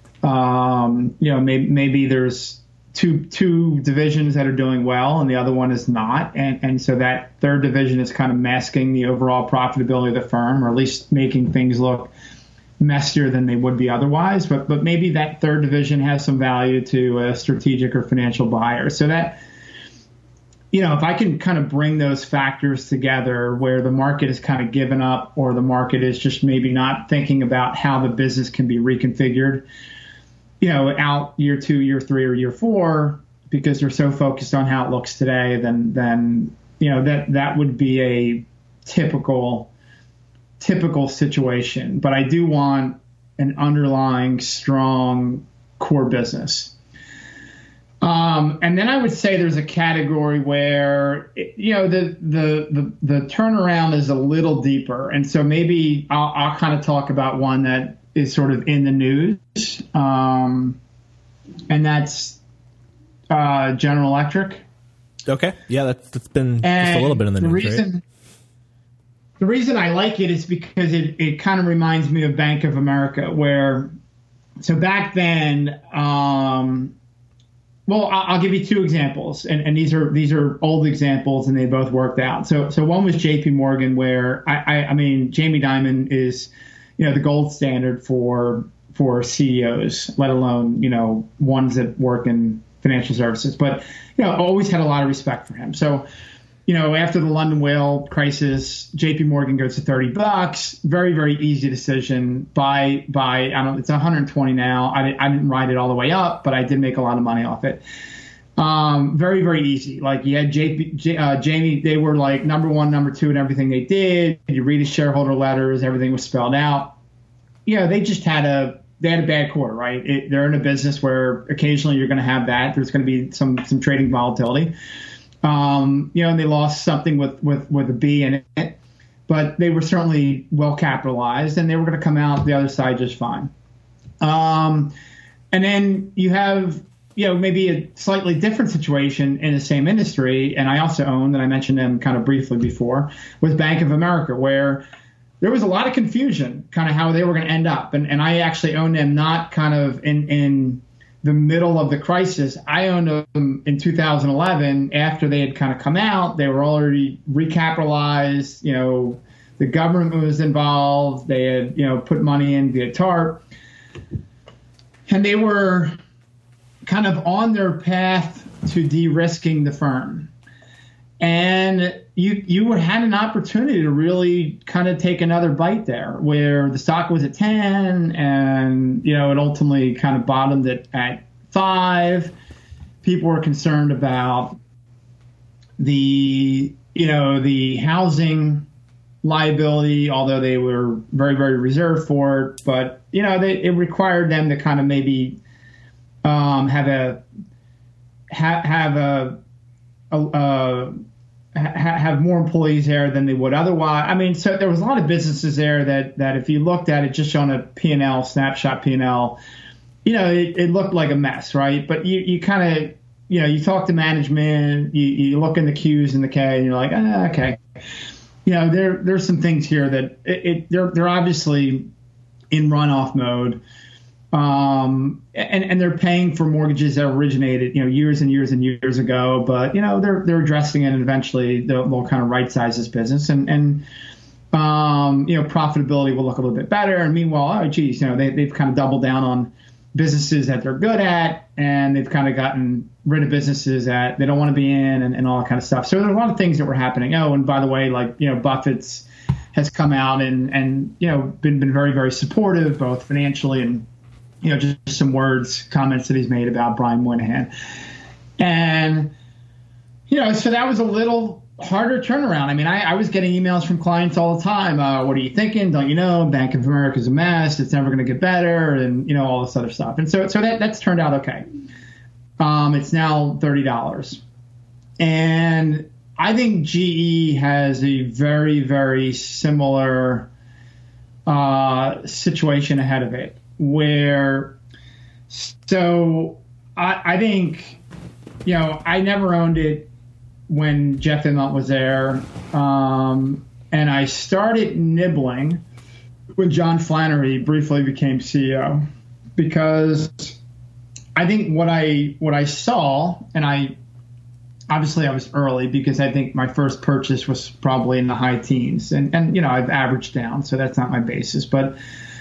S3: maybe there's two divisions that are doing well and the other one is not. And so that third division is kind of masking the overall profitability of the firm, or at least making things look messier than they would be otherwise. But maybe that third division has some value to a strategic or financial buyer. So that, if I can kind of bring those factors together where the market is kind of given up, or the market is just maybe not thinking about how the business can be reconfigured, out year 2, year 3, or year 4, because they're so focused on how it looks today, then that would be a typical situation. But I do want an underlying strong core business. And then I would say there's a category where, the turnaround is a little deeper. And so maybe I'll kind of talk about one that is sort of in the news. And that's General Electric.
S2: Okay. Yeah, that's been just a little bit in the news, right?
S3: The reason I like it is because it kind of reminds me of Bank of America, so back then, well, I'll give you 2 examples, and these are old examples, and they both worked out. So one was J.P. Morgan, where I mean Jamie Dimon is, the gold standard for CEOs, let alone ones that work in financial services. But always had a lot of respect for him. So after the London whale crisis, J.P. Morgan goes to $30. Very, very easy decision. Buy. I don't. It's 120 now. I didn't ride it all the way up, but I did make a lot of money off it. Very, very easy. Like, you had Jamie. They were like number 1, number 2 in everything they did. You read his shareholder letters. Everything was spelled out. They just had a bad quarter, right? They're in a business where occasionally you're going to have that. There's going to be some trading volatility. And they lost something with a B in it, but they were certainly well capitalized, and they were going to come out the other side just fine. And then you have, maybe a slightly different situation in the same industry, and I also owned, and I mentioned them kind of briefly before, with Bank of America, where there was a lot of confusion, kind of how they were going to end up. And I actually owned them not kind of in the middle of the crisis. I owned them in 2011 after they had kind of come out. They were already recapitalized. The government was involved. They had, put money in via TARP. And they were kind of on their path to de-risking the firm. And you had an opportunity to really kind of take another bite there, where the stock was at 10 and, it ultimately kind of bottomed at 5. People were concerned about the housing liability, although they were very, very reserved for it. But, it required them to kind of maybe have more employees there than they would otherwise. I mean, so there was a lot of businesses there that if you looked at it just on a P&L, snapshot P&L, it looked like a mess, right? But you kind of, you talk to management, you look in the Q's and the K, and you're like, okay. There's some things here that they're obviously in runoff mode. And they're paying for mortgages that originated, years and years and years ago, but, they're addressing it, and eventually they'll kind of right size this business, and profitability will look a little bit better. And meanwhile, they've kind of doubled down on businesses that they're good at, and they've kind of gotten rid of businesses that they don't want to be in, and all that kind of stuff. So there are a lot of things that were happening. Oh, and by the way, Buffett's has come out and been very, very supportive, both financially and, just some comments that he's made about Brian Moynihan. And, so that was a little harder turnaround. I mean, I was getting emails from clients all the time. What are you thinking? Don't you know Bank of America's a mess? It's never going to get better, and all this other stuff. And so that's turned out okay. It's now $30, and I think GE has a very, very similar situation ahead of it, where I think I never owned it when Jeff Immelt was there, and I started nibbling when John Flannery briefly became CEO, because I think what I saw, and I was early because I think my first purchase was probably in the high teens, and I've averaged down, so that's not my basis, but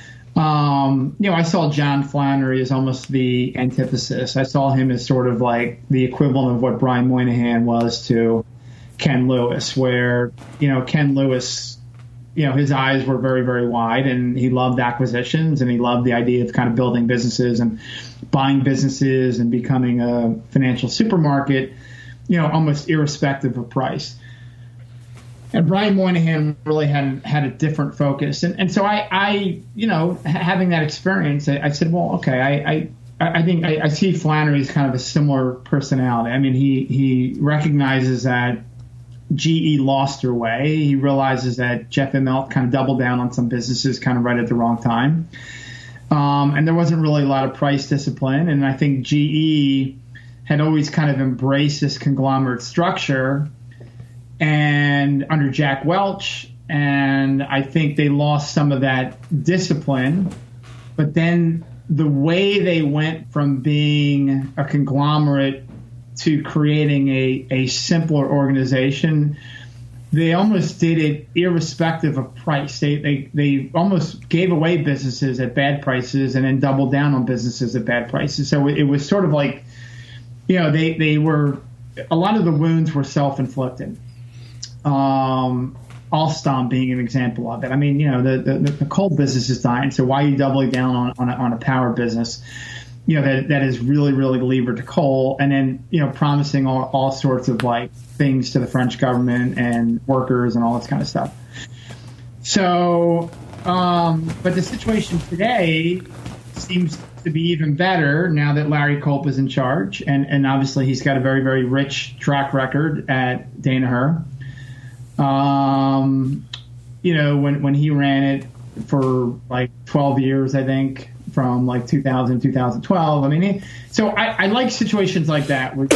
S3: I saw John Flannery as almost the antithesis. I saw him as sort of like the equivalent of what Brian Moynihan was to Ken Lewis, where, Ken Lewis, his eyes were very, very wide, and he loved acquisitions, and he loved the idea of kind of building businesses and buying businesses and becoming a financial supermarket, almost irrespective of price. And Brian Moynihan really had a different focus. And so I having that experience, I said, well, okay, I think I see Flannery as kind of a similar personality. I mean, he recognizes that GE lost their way. He realizes that Jeff Immelt kind of doubled down on some businesses kind of right at the wrong time. And there wasn't really a lot of price discipline. And I think GE had always kind of embraced this conglomerate structure and under Jack Welch, and I think they lost some of that discipline. But then the way they went from being a conglomerate to creating a simpler organization, they almost did it irrespective of price. They almost gave away businesses at bad prices and then doubled down on businesses at bad prices. So it was sort of like, they were, a lot of the wounds were self-inflicted. Alstom being an example of it. I mean, the coal business is dying, so why are you doubling down on a power business, that is really, really levered to coal, and then, promising all sorts of like things to the French government and workers and all this kind of stuff. So, but the situation today seems to be even better now that Larry Culp is in charge, and obviously he's got a very, very rich track record at Danaher. When he ran it for like 12 years, I think, from like 2000, 2012. I mean, so I like situations like that where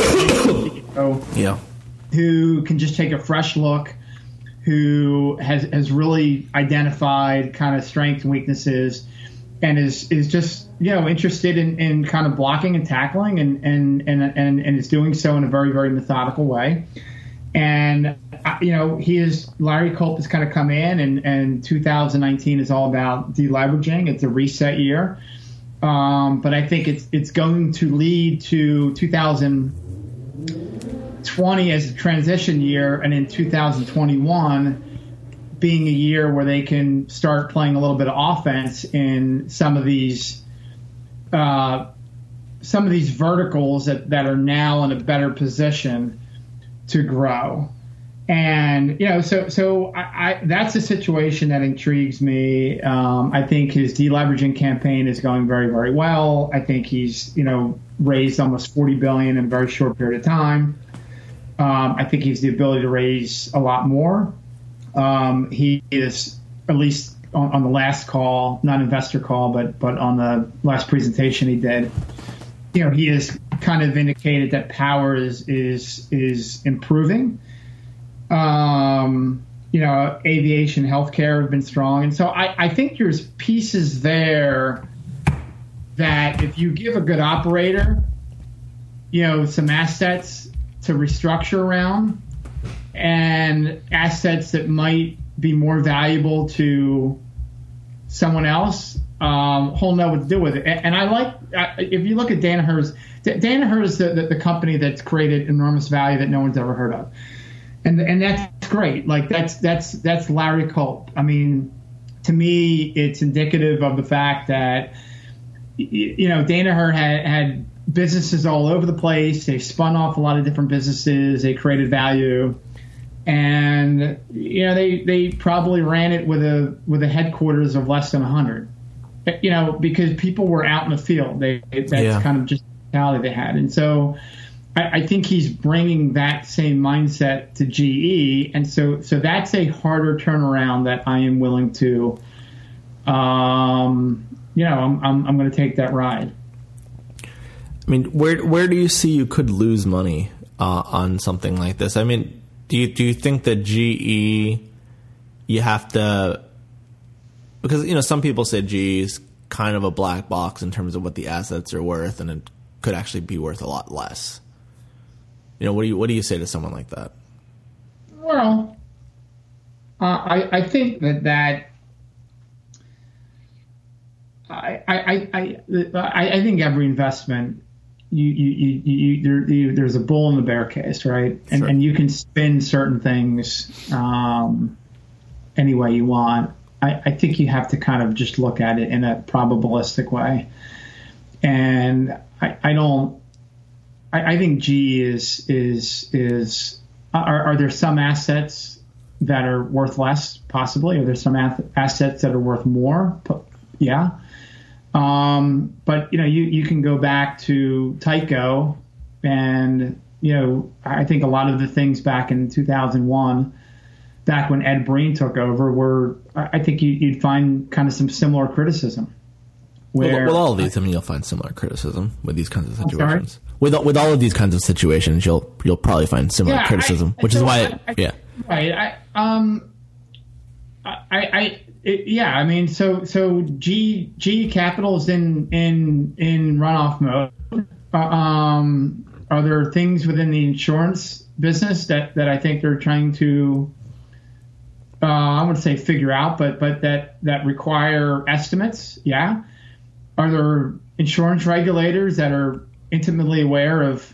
S3: who can just take a fresh look, who has really identified kind of strengths and weaknesses, and is just, interested in kind of blocking and tackling and is doing so in a very, very methodical way. And, Larry Culp has kind of come in, and 2019 is all about deleveraging. It's a reset year. But I think it's going to lead to 2020 as a transition year, and in 2021 being a year where they can start playing a little bit of offense in some of these verticals that are now in a better position to grow. And, so that's a situation that intrigues me. I think his deleveraging campaign is going very, very well. I think he's, raised almost $40 billion in a very short period of time. I think he has the ability to raise a lot more. He is, at least on the last call, not investor call, but on the last presentation he did, he has kind of indicated that power is improving. Aviation, healthcare have been strong. And so I think there's pieces there that if you give a good operator, some assets to restructure around, and assets that might be more valuable to someone else, who'll know what to do with it. And I like, if you look at Danaher is the company that's created enormous value that no one's ever heard of. And that's great. Like that's Larry Culp. I mean, to me, it's indicative of the fact that, Danaher had businesses all over the place. They spun off a lot of different businesses. They created value. and they probably ran it with a headquarters of less than 100. Because people were out in the field. That's kind of just the mentality they had, and so I think he's bringing that same mindset to GE, and so that's a harder turnaround that I am willing to. I'm going to take that ride.
S2: I mean, where do you see you could lose money on something like this? I mean, do you think that GE you have to, because some people say GE is kind of a black box in terms of what the assets are worth, and it could actually be worth a lot less. What do you say to someone like that?
S3: Well, I think that. I think every investment, there's a bull in the bear case, right?
S2: Sure.
S3: And you can spin certain things any way you want. I think you have to kind of just look at it in a probabilistic way. And I think G is are there some assets that are worth less? Possibly. Are there some assets that are worth more? Yeah. But you can go back to Tyco, and I think a lot of the things back in 2001, back when Ed Breen took over, were, I think you'd find kind of some similar criticism. With
S2: all of these, you'll find similar criticism with these kinds of situations. With all of these kinds of situations, you'll probably find similar criticism, which is why.
S3: Right. I mean, so G Capital is in runoff mode. Are there things within the insurance business that I think they're trying to, I wouldn't say figure out, but that require estimates? Yeah. Are there insurance regulators that are intimately aware of,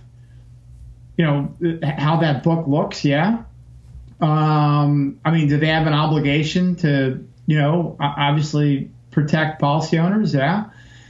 S3: how that book looks? Yeah. I mean, do they have an obligation to, obviously protect policy owners? Yeah.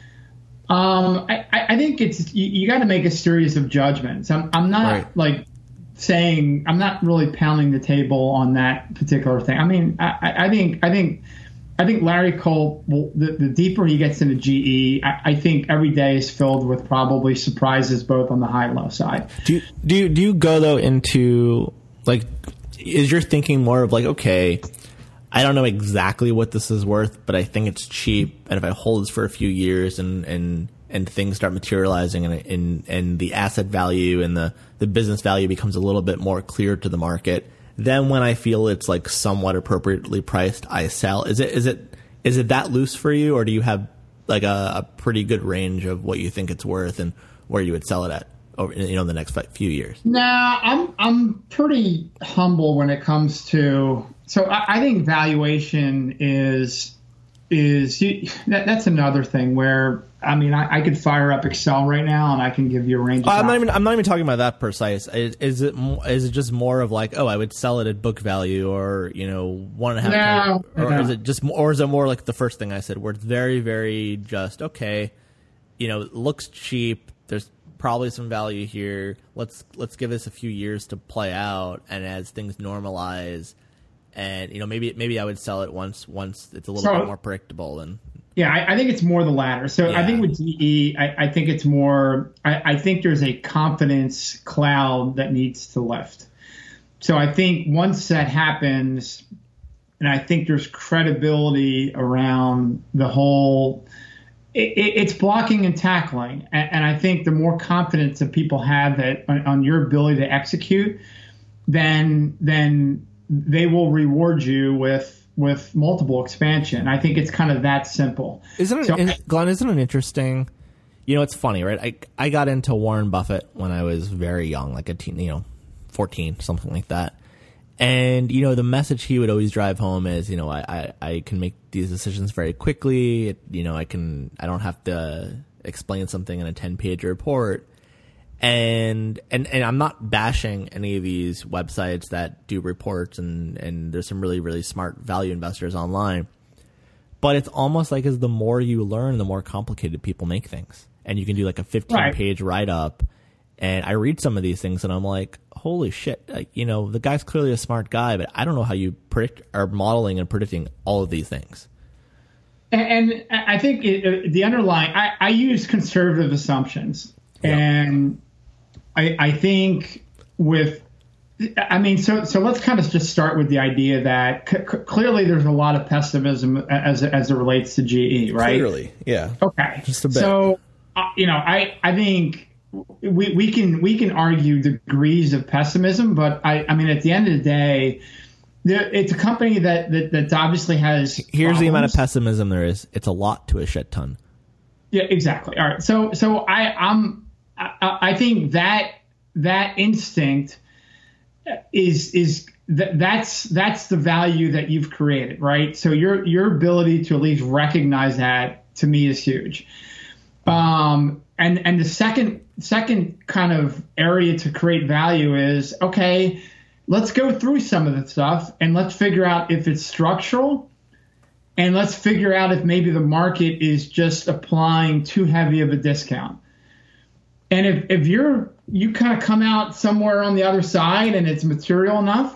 S3: I think you got to make a series of judgments. I'm not saying, I'm not really pounding the table on that particular thing. I mean, I think Larry Culp, the deeper he gets into GE, I think every day is filled with probably surprises both on the high and low side.
S2: Do you go though into is your thinking more of okay, I don't know exactly what this is worth, but I think it's cheap, and if I hold this for a few years and things start materializing and the asset value and the business value becomes a little bit more clear to the market, then when I feel it's somewhat appropriately priced, I sell. Is it that loose for you, or do you have a pretty good range of what you think it's worth and where you would sell it at over the next few years?
S3: Nah, I'm pretty humble when it comes to. So I think valuation is that's another thing where, I mean, I could fire up Excel right now and I can give you a range.
S2: I'm not even talking about that precise. Is it just more of I would sell it at book value, or 1.5?
S3: No,
S2: or is it just, or is it more like the first thing I said, where it's very, very just okay? It looks cheap. There's probably some value here. Let's give this a few years to play out, and as things normalize. And maybe I would sell it once it's a little bit more predictable. And
S3: I think it's more the latter. So I think with GE, I think it's more. I think there's a confidence cloud that needs to lift. So I think once that happens, and I think there's credibility around the whole. It's blocking and tackling, and I think the more confidence that people have that on your ability to execute, then they will reward you with multiple expansion. I think it's kind of that simple.
S2: Glenn, isn't it interesting? It's funny, right? I got into Warren Buffett when I was very young, like a teen, 14, something like that. And, the message he would always drive home is, I can make these decisions very quickly. I don't have to explain something in a 10-page report. And I'm not bashing any of these websites that do reports, and there's some really, really smart value investors online. But it's almost as the more you learn, the more complicated people make things. And you can do a 15-page write-up, And I read some of these things and I'm like, holy shit, the guy's clearly a smart guy, but I don't know how you are modeling and predicting all of these things.
S3: And I think the underlying, I use conservative assumptions. Yep. And I think so let's kind of just start with the idea that clearly there's a lot of pessimism as it relates to GE, right?
S2: Clearly, yeah.
S3: Okay.
S2: Just a bit.
S3: So, I think we can argue degrees of pessimism, but I mean, at the end of the day, it's a company that obviously has.
S2: Here's
S3: problems.
S2: The amount of pessimism there is. It's a lot to a shit ton.
S3: Yeah, exactly. All right. So I think that instinct that's the value that you've created, right? So your ability to at least recognize that, to me, is huge. And the second kind of area to create value is, okay, let's go through some of the stuff and let's figure out if it's structural, and let's figure out if maybe the market is just applying too heavy of a discount. And if you kind of come out somewhere on the other side and it's material enough,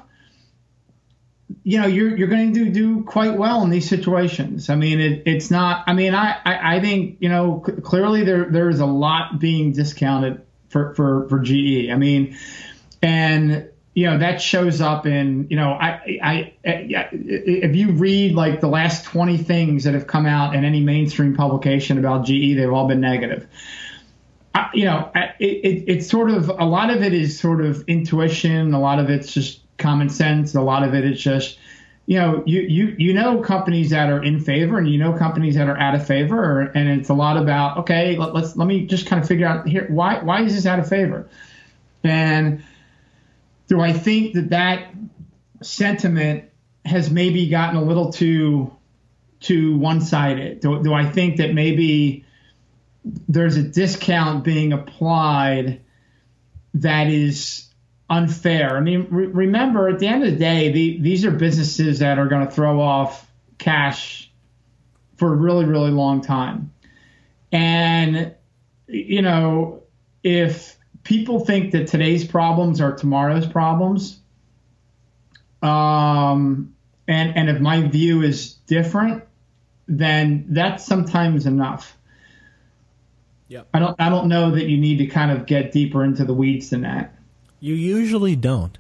S3: you're going to do quite well in these situations. I mean, it's not. I mean, I think clearly there is a lot being discounted for GE. I mean, and that shows up in if you read like the last 20 things that have come out in any mainstream publication about GE, they've all been negative. It's sort of, a lot of it is sort of intuition. A lot of it's just common sense. A lot of it is just, companies that are in favor and companies that are out of favor. And it's a lot about, okay, let me just kind of figure out here, why is this out of favor? And do I think that sentiment has maybe gotten a little too one-sided? Do I think that maybe there's a discount being applied that is unfair? I mean, remember, at the end of the day, these are businesses that are going to throw off cash for a really, really long time. And, if people think that today's problems are tomorrow's problems, and if my view is different, then that's sometimes enough.
S2: Yep.
S3: I don't know that you need to kind of get deeper into the weeds than that.
S2: You usually don't.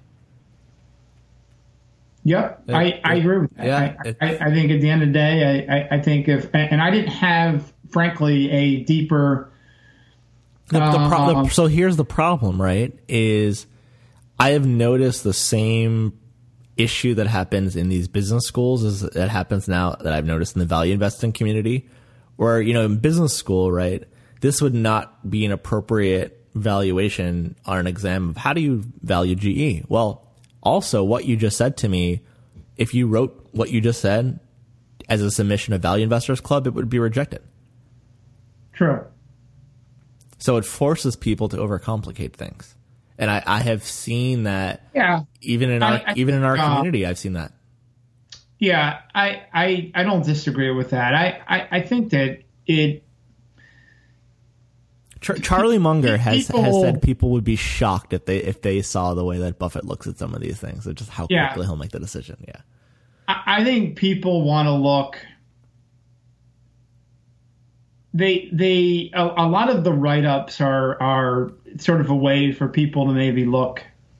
S3: Yep, I agree with that.
S2: Yeah,
S3: I think at the end of the day, I think and I didn't have, frankly, a deeper.
S2: So here's the problem, right? Is I have noticed the same issue that happens in these business schools as that happens now that I've noticed in the value investing community, where in business school, right? This would not be an appropriate valuation on an exam of how do you value GE. Well, also what you just said to me, if you wrote what you just said as a submission of Value Investors Club, it would be rejected.
S3: True.
S2: So it forces people to overcomplicate things. And I have seen that.
S3: Yeah.
S2: Even in our community, I've seen that.
S3: Yeah, I don't disagree with that. I think that it.
S2: Charlie Munger has said people would be shocked if they saw the way that Buffett looks at some of these things, just how quickly he'll make the decision. Yeah,
S3: I think people want to look. A lot of the write-ups are sort of a way for people to maybe look,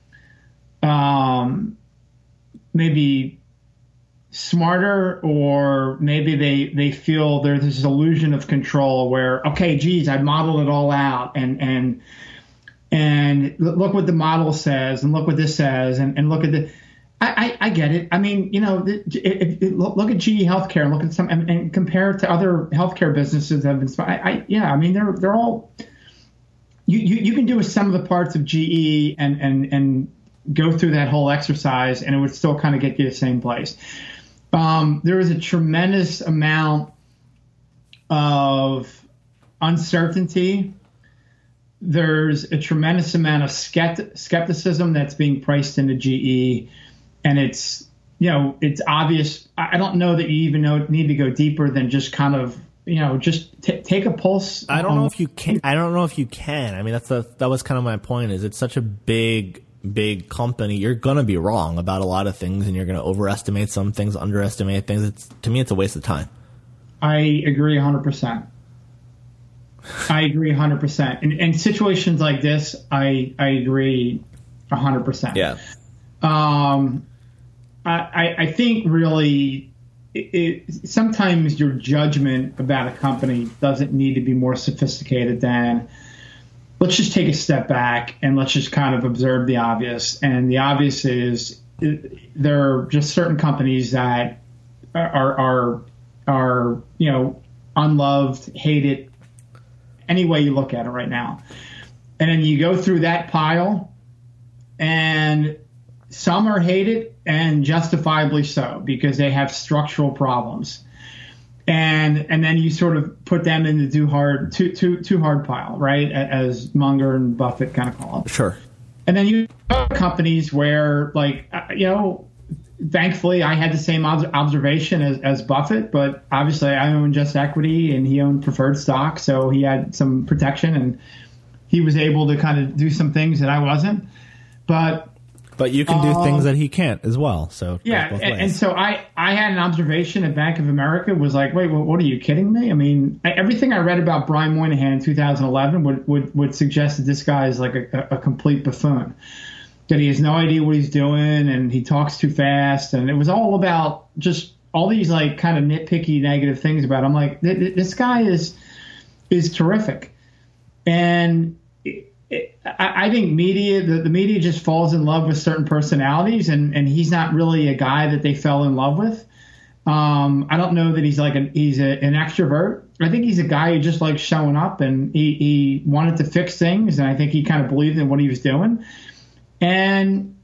S3: maybe smarter, or maybe they feel there's this illusion of control where, okay, geez, I modeled it all out and look what the model says and look what this says and look at the. I get it. I mean, look at GE Healthcare and look at some and compare it to other healthcare businesses that have been. I mean, they're all. You can do a sum of the parts of GE and go through that whole exercise, and it would still kind of get you the same place. There is a tremendous amount of uncertainty. There's a tremendous amount of skepticism that's being priced into GE. And it's obvious. I don't know that you even need to go deeper than just kind of just take a pulse.
S2: I don't know if you can. I mean, that was kind of my point. Is it's such a big company. You're gonna be wrong about a lot of things, and you're gonna overestimate some things, underestimate things. To me, it's a waste of time.
S3: I agree 100%. I agree 100%. In situations like this, I agree 100%.
S2: Yeah.
S3: I think really. Sometimes your judgment about a company doesn't need to be more sophisticated than let's just take a step back and let's just kind of observe the obvious. And the obvious is there are just certain companies that are unloved, hated, any way you look at it right now. And then you go through that pile, and some are hated, and justifiably so, because they have structural problems. And then you sort of put them in the too hard pile, right? As Munger and Buffett kind of call it.
S2: Sure.
S3: And then you have companies where, thankfully I had the same observation as Buffett, but obviously I own Just Equity and he owned preferred stock, so he had some protection and he was able to kind of do some things that I wasn't. But
S2: you can do things that he can't as well. So
S3: yeah, and so I had an observation at Bank of America was like, wait, what are you kidding me? I mean, everything I read about Brian Moynihan in 2011 would suggest that this guy is like a complete buffoon, that he has no idea what he's doing and he talks too fast, and it was all about just all these like kind of nitpicky negative things about him. I'm like, this guy is terrific, and I think the media just falls in love with certain personalities, and he's not really a guy that they fell in love with. I don't know that he's an extrovert. I think he's a guy who just likes showing up, and he wanted to fix things, and I think he kind of believed in what he was doing. And,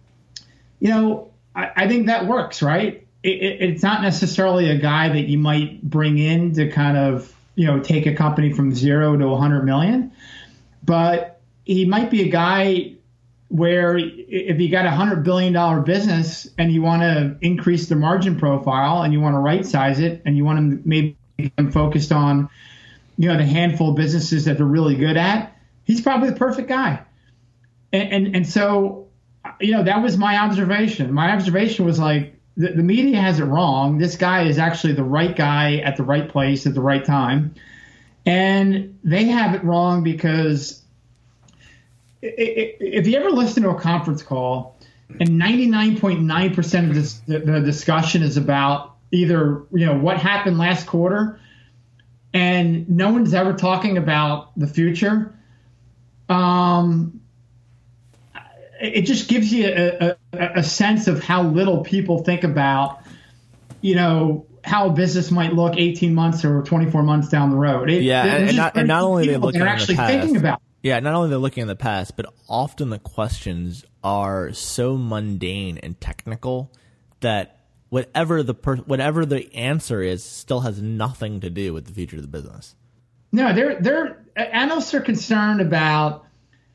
S3: I think that works, right? It's not necessarily a guy that you might bring in to kind of, take a company from 0 to 100 million, but he might be a guy where if you got $100 billion business and you want to increase the margin profile and you want to right size it and you want to maybe become focused on, the handful of businesses that they're really good at, he's probably the perfect guy. And so, that was my observation. My observation was like, the media has it wrong. This guy is actually the right guy at the right place at the right time. And they have it wrong because if you ever listen to a conference call and 99.9% of the discussion is about either, what happened last quarter and no one's ever talking about the future, it just gives you a sense of how little people think about, how a business might look 18 months or 24 months down the road.
S2: And not only they're looking
S3: at the past, thinking about.
S2: Yeah, not only they're looking in the past, but often the questions are so mundane and technical that whatever the answer is still has nothing to do with the future of the business. No, analysts are concerned about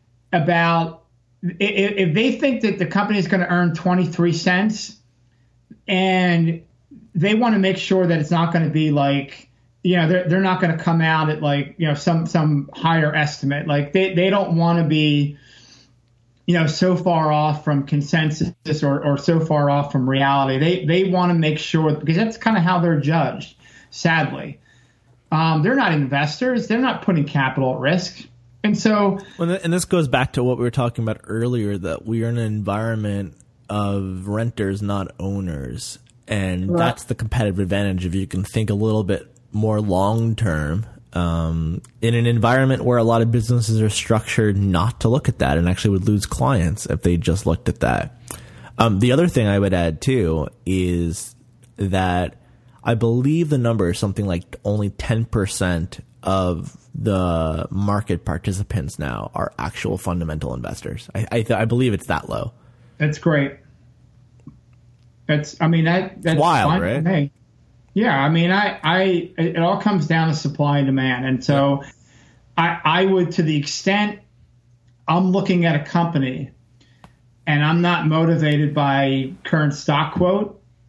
S2: if they think that the company is going to earn 23 cents and they want to make sure that it's not going to be like, they're not going to come out at like, some higher estimate. Like they don't want to be, so far off from consensus or so far off from reality. They want to make sure, because that's kind of how they're judged, sadly. They're not investors. They're not putting capital at risk. And so, and this goes back to what we were talking about earlier, that we are in an environment of renters, not owners. And right. That's the competitive advantage if you can think a little bit more long term, in an environment where a lot of businesses are structured not to look at that and actually would lose clients if they just looked at that. The other thing I would add too is that I believe the number is something like only 10% of the market participants now are actual fundamental investors. I believe it's that low.
S3: That's great. That's
S2: wild,
S3: fine
S2: right?
S3: For me. Yeah, I mean, it all comes down to supply and demand. And so I would, to the extent I'm looking at a company and I'm not motivated by current stock quote,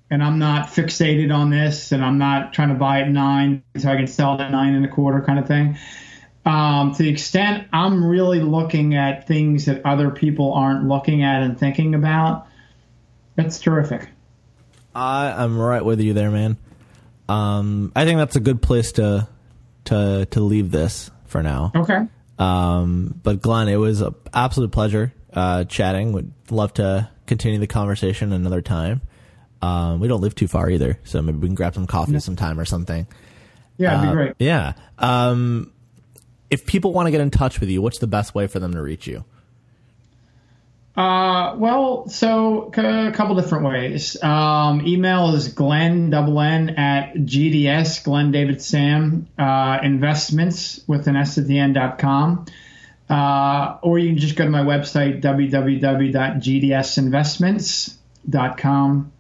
S3: and I'm not fixated on this, and I'm not trying to buy at 9 so I can sell it at 9.25 kind of thing. To the extent I'm really looking at things that other people aren't looking at and thinking about, that's terrific.
S2: I'm right with you there, man. I think that's a good place to leave this for now.
S3: Okay.
S2: But Glenn, it was an absolute pleasure chatting. Would love to continue the conversation another time. We don't live too far either, so maybe we can grab some coffee sometime or something.
S3: Yeah, it'd be great.
S2: Yeah. If people want to get in touch with you, what's the best way for them to reach you?
S3: So a couple different ways. Email is Glenn, N, at GDS, Glenn David Sam, investments with an S at the end.com. Or you can just go to my website, www.gdsinvestments.com.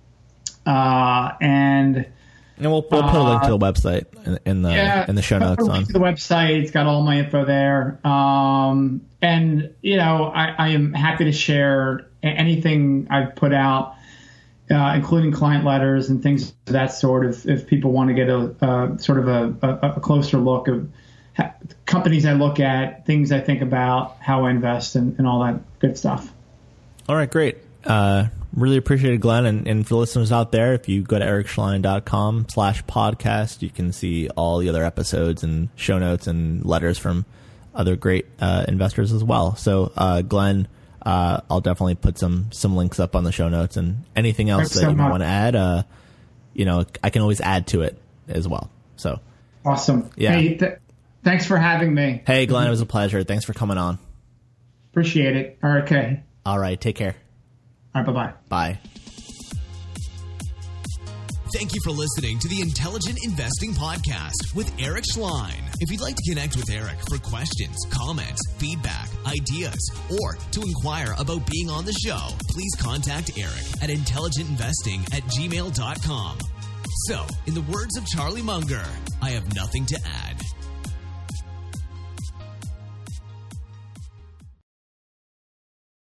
S3: And
S2: we'll put a link to the website in the show notes.
S3: Link to the website. It's got all my info there. And I am happy to share anything I've put out, including client letters and things of that sort. If people want to get a sort of a closer look of companies I look at, things I think about, how I invest, and all that good stuff.
S2: All right, great. Really appreciate it, Glenn. And for listeners out there, if you go to ericschlein.com/podcast, you can see all the other episodes and show notes and letters from other great investors as well. So, Glenn, I'll definitely put some links up on the show notes, and anything else that you might want to add, I can always add to it as well. So
S3: awesome.
S2: Yeah.
S3: Hey, thanks for having me.
S2: Hey, Glenn, it was a pleasure. Thanks for coming on.
S3: Appreciate it. All right. Okay.
S2: All right. Take care.
S3: All right. Bye-bye.
S2: Bye.
S1: Thank you for listening to the Intelligent Investing Podcast with Eric Schlein. If you'd like to connect with Eric for questions, comments, feedback, ideas, or to inquire about being on the show, please contact Eric at intelligentinvesting@gmail.com. So, in the words of Charlie Munger, I have nothing to add.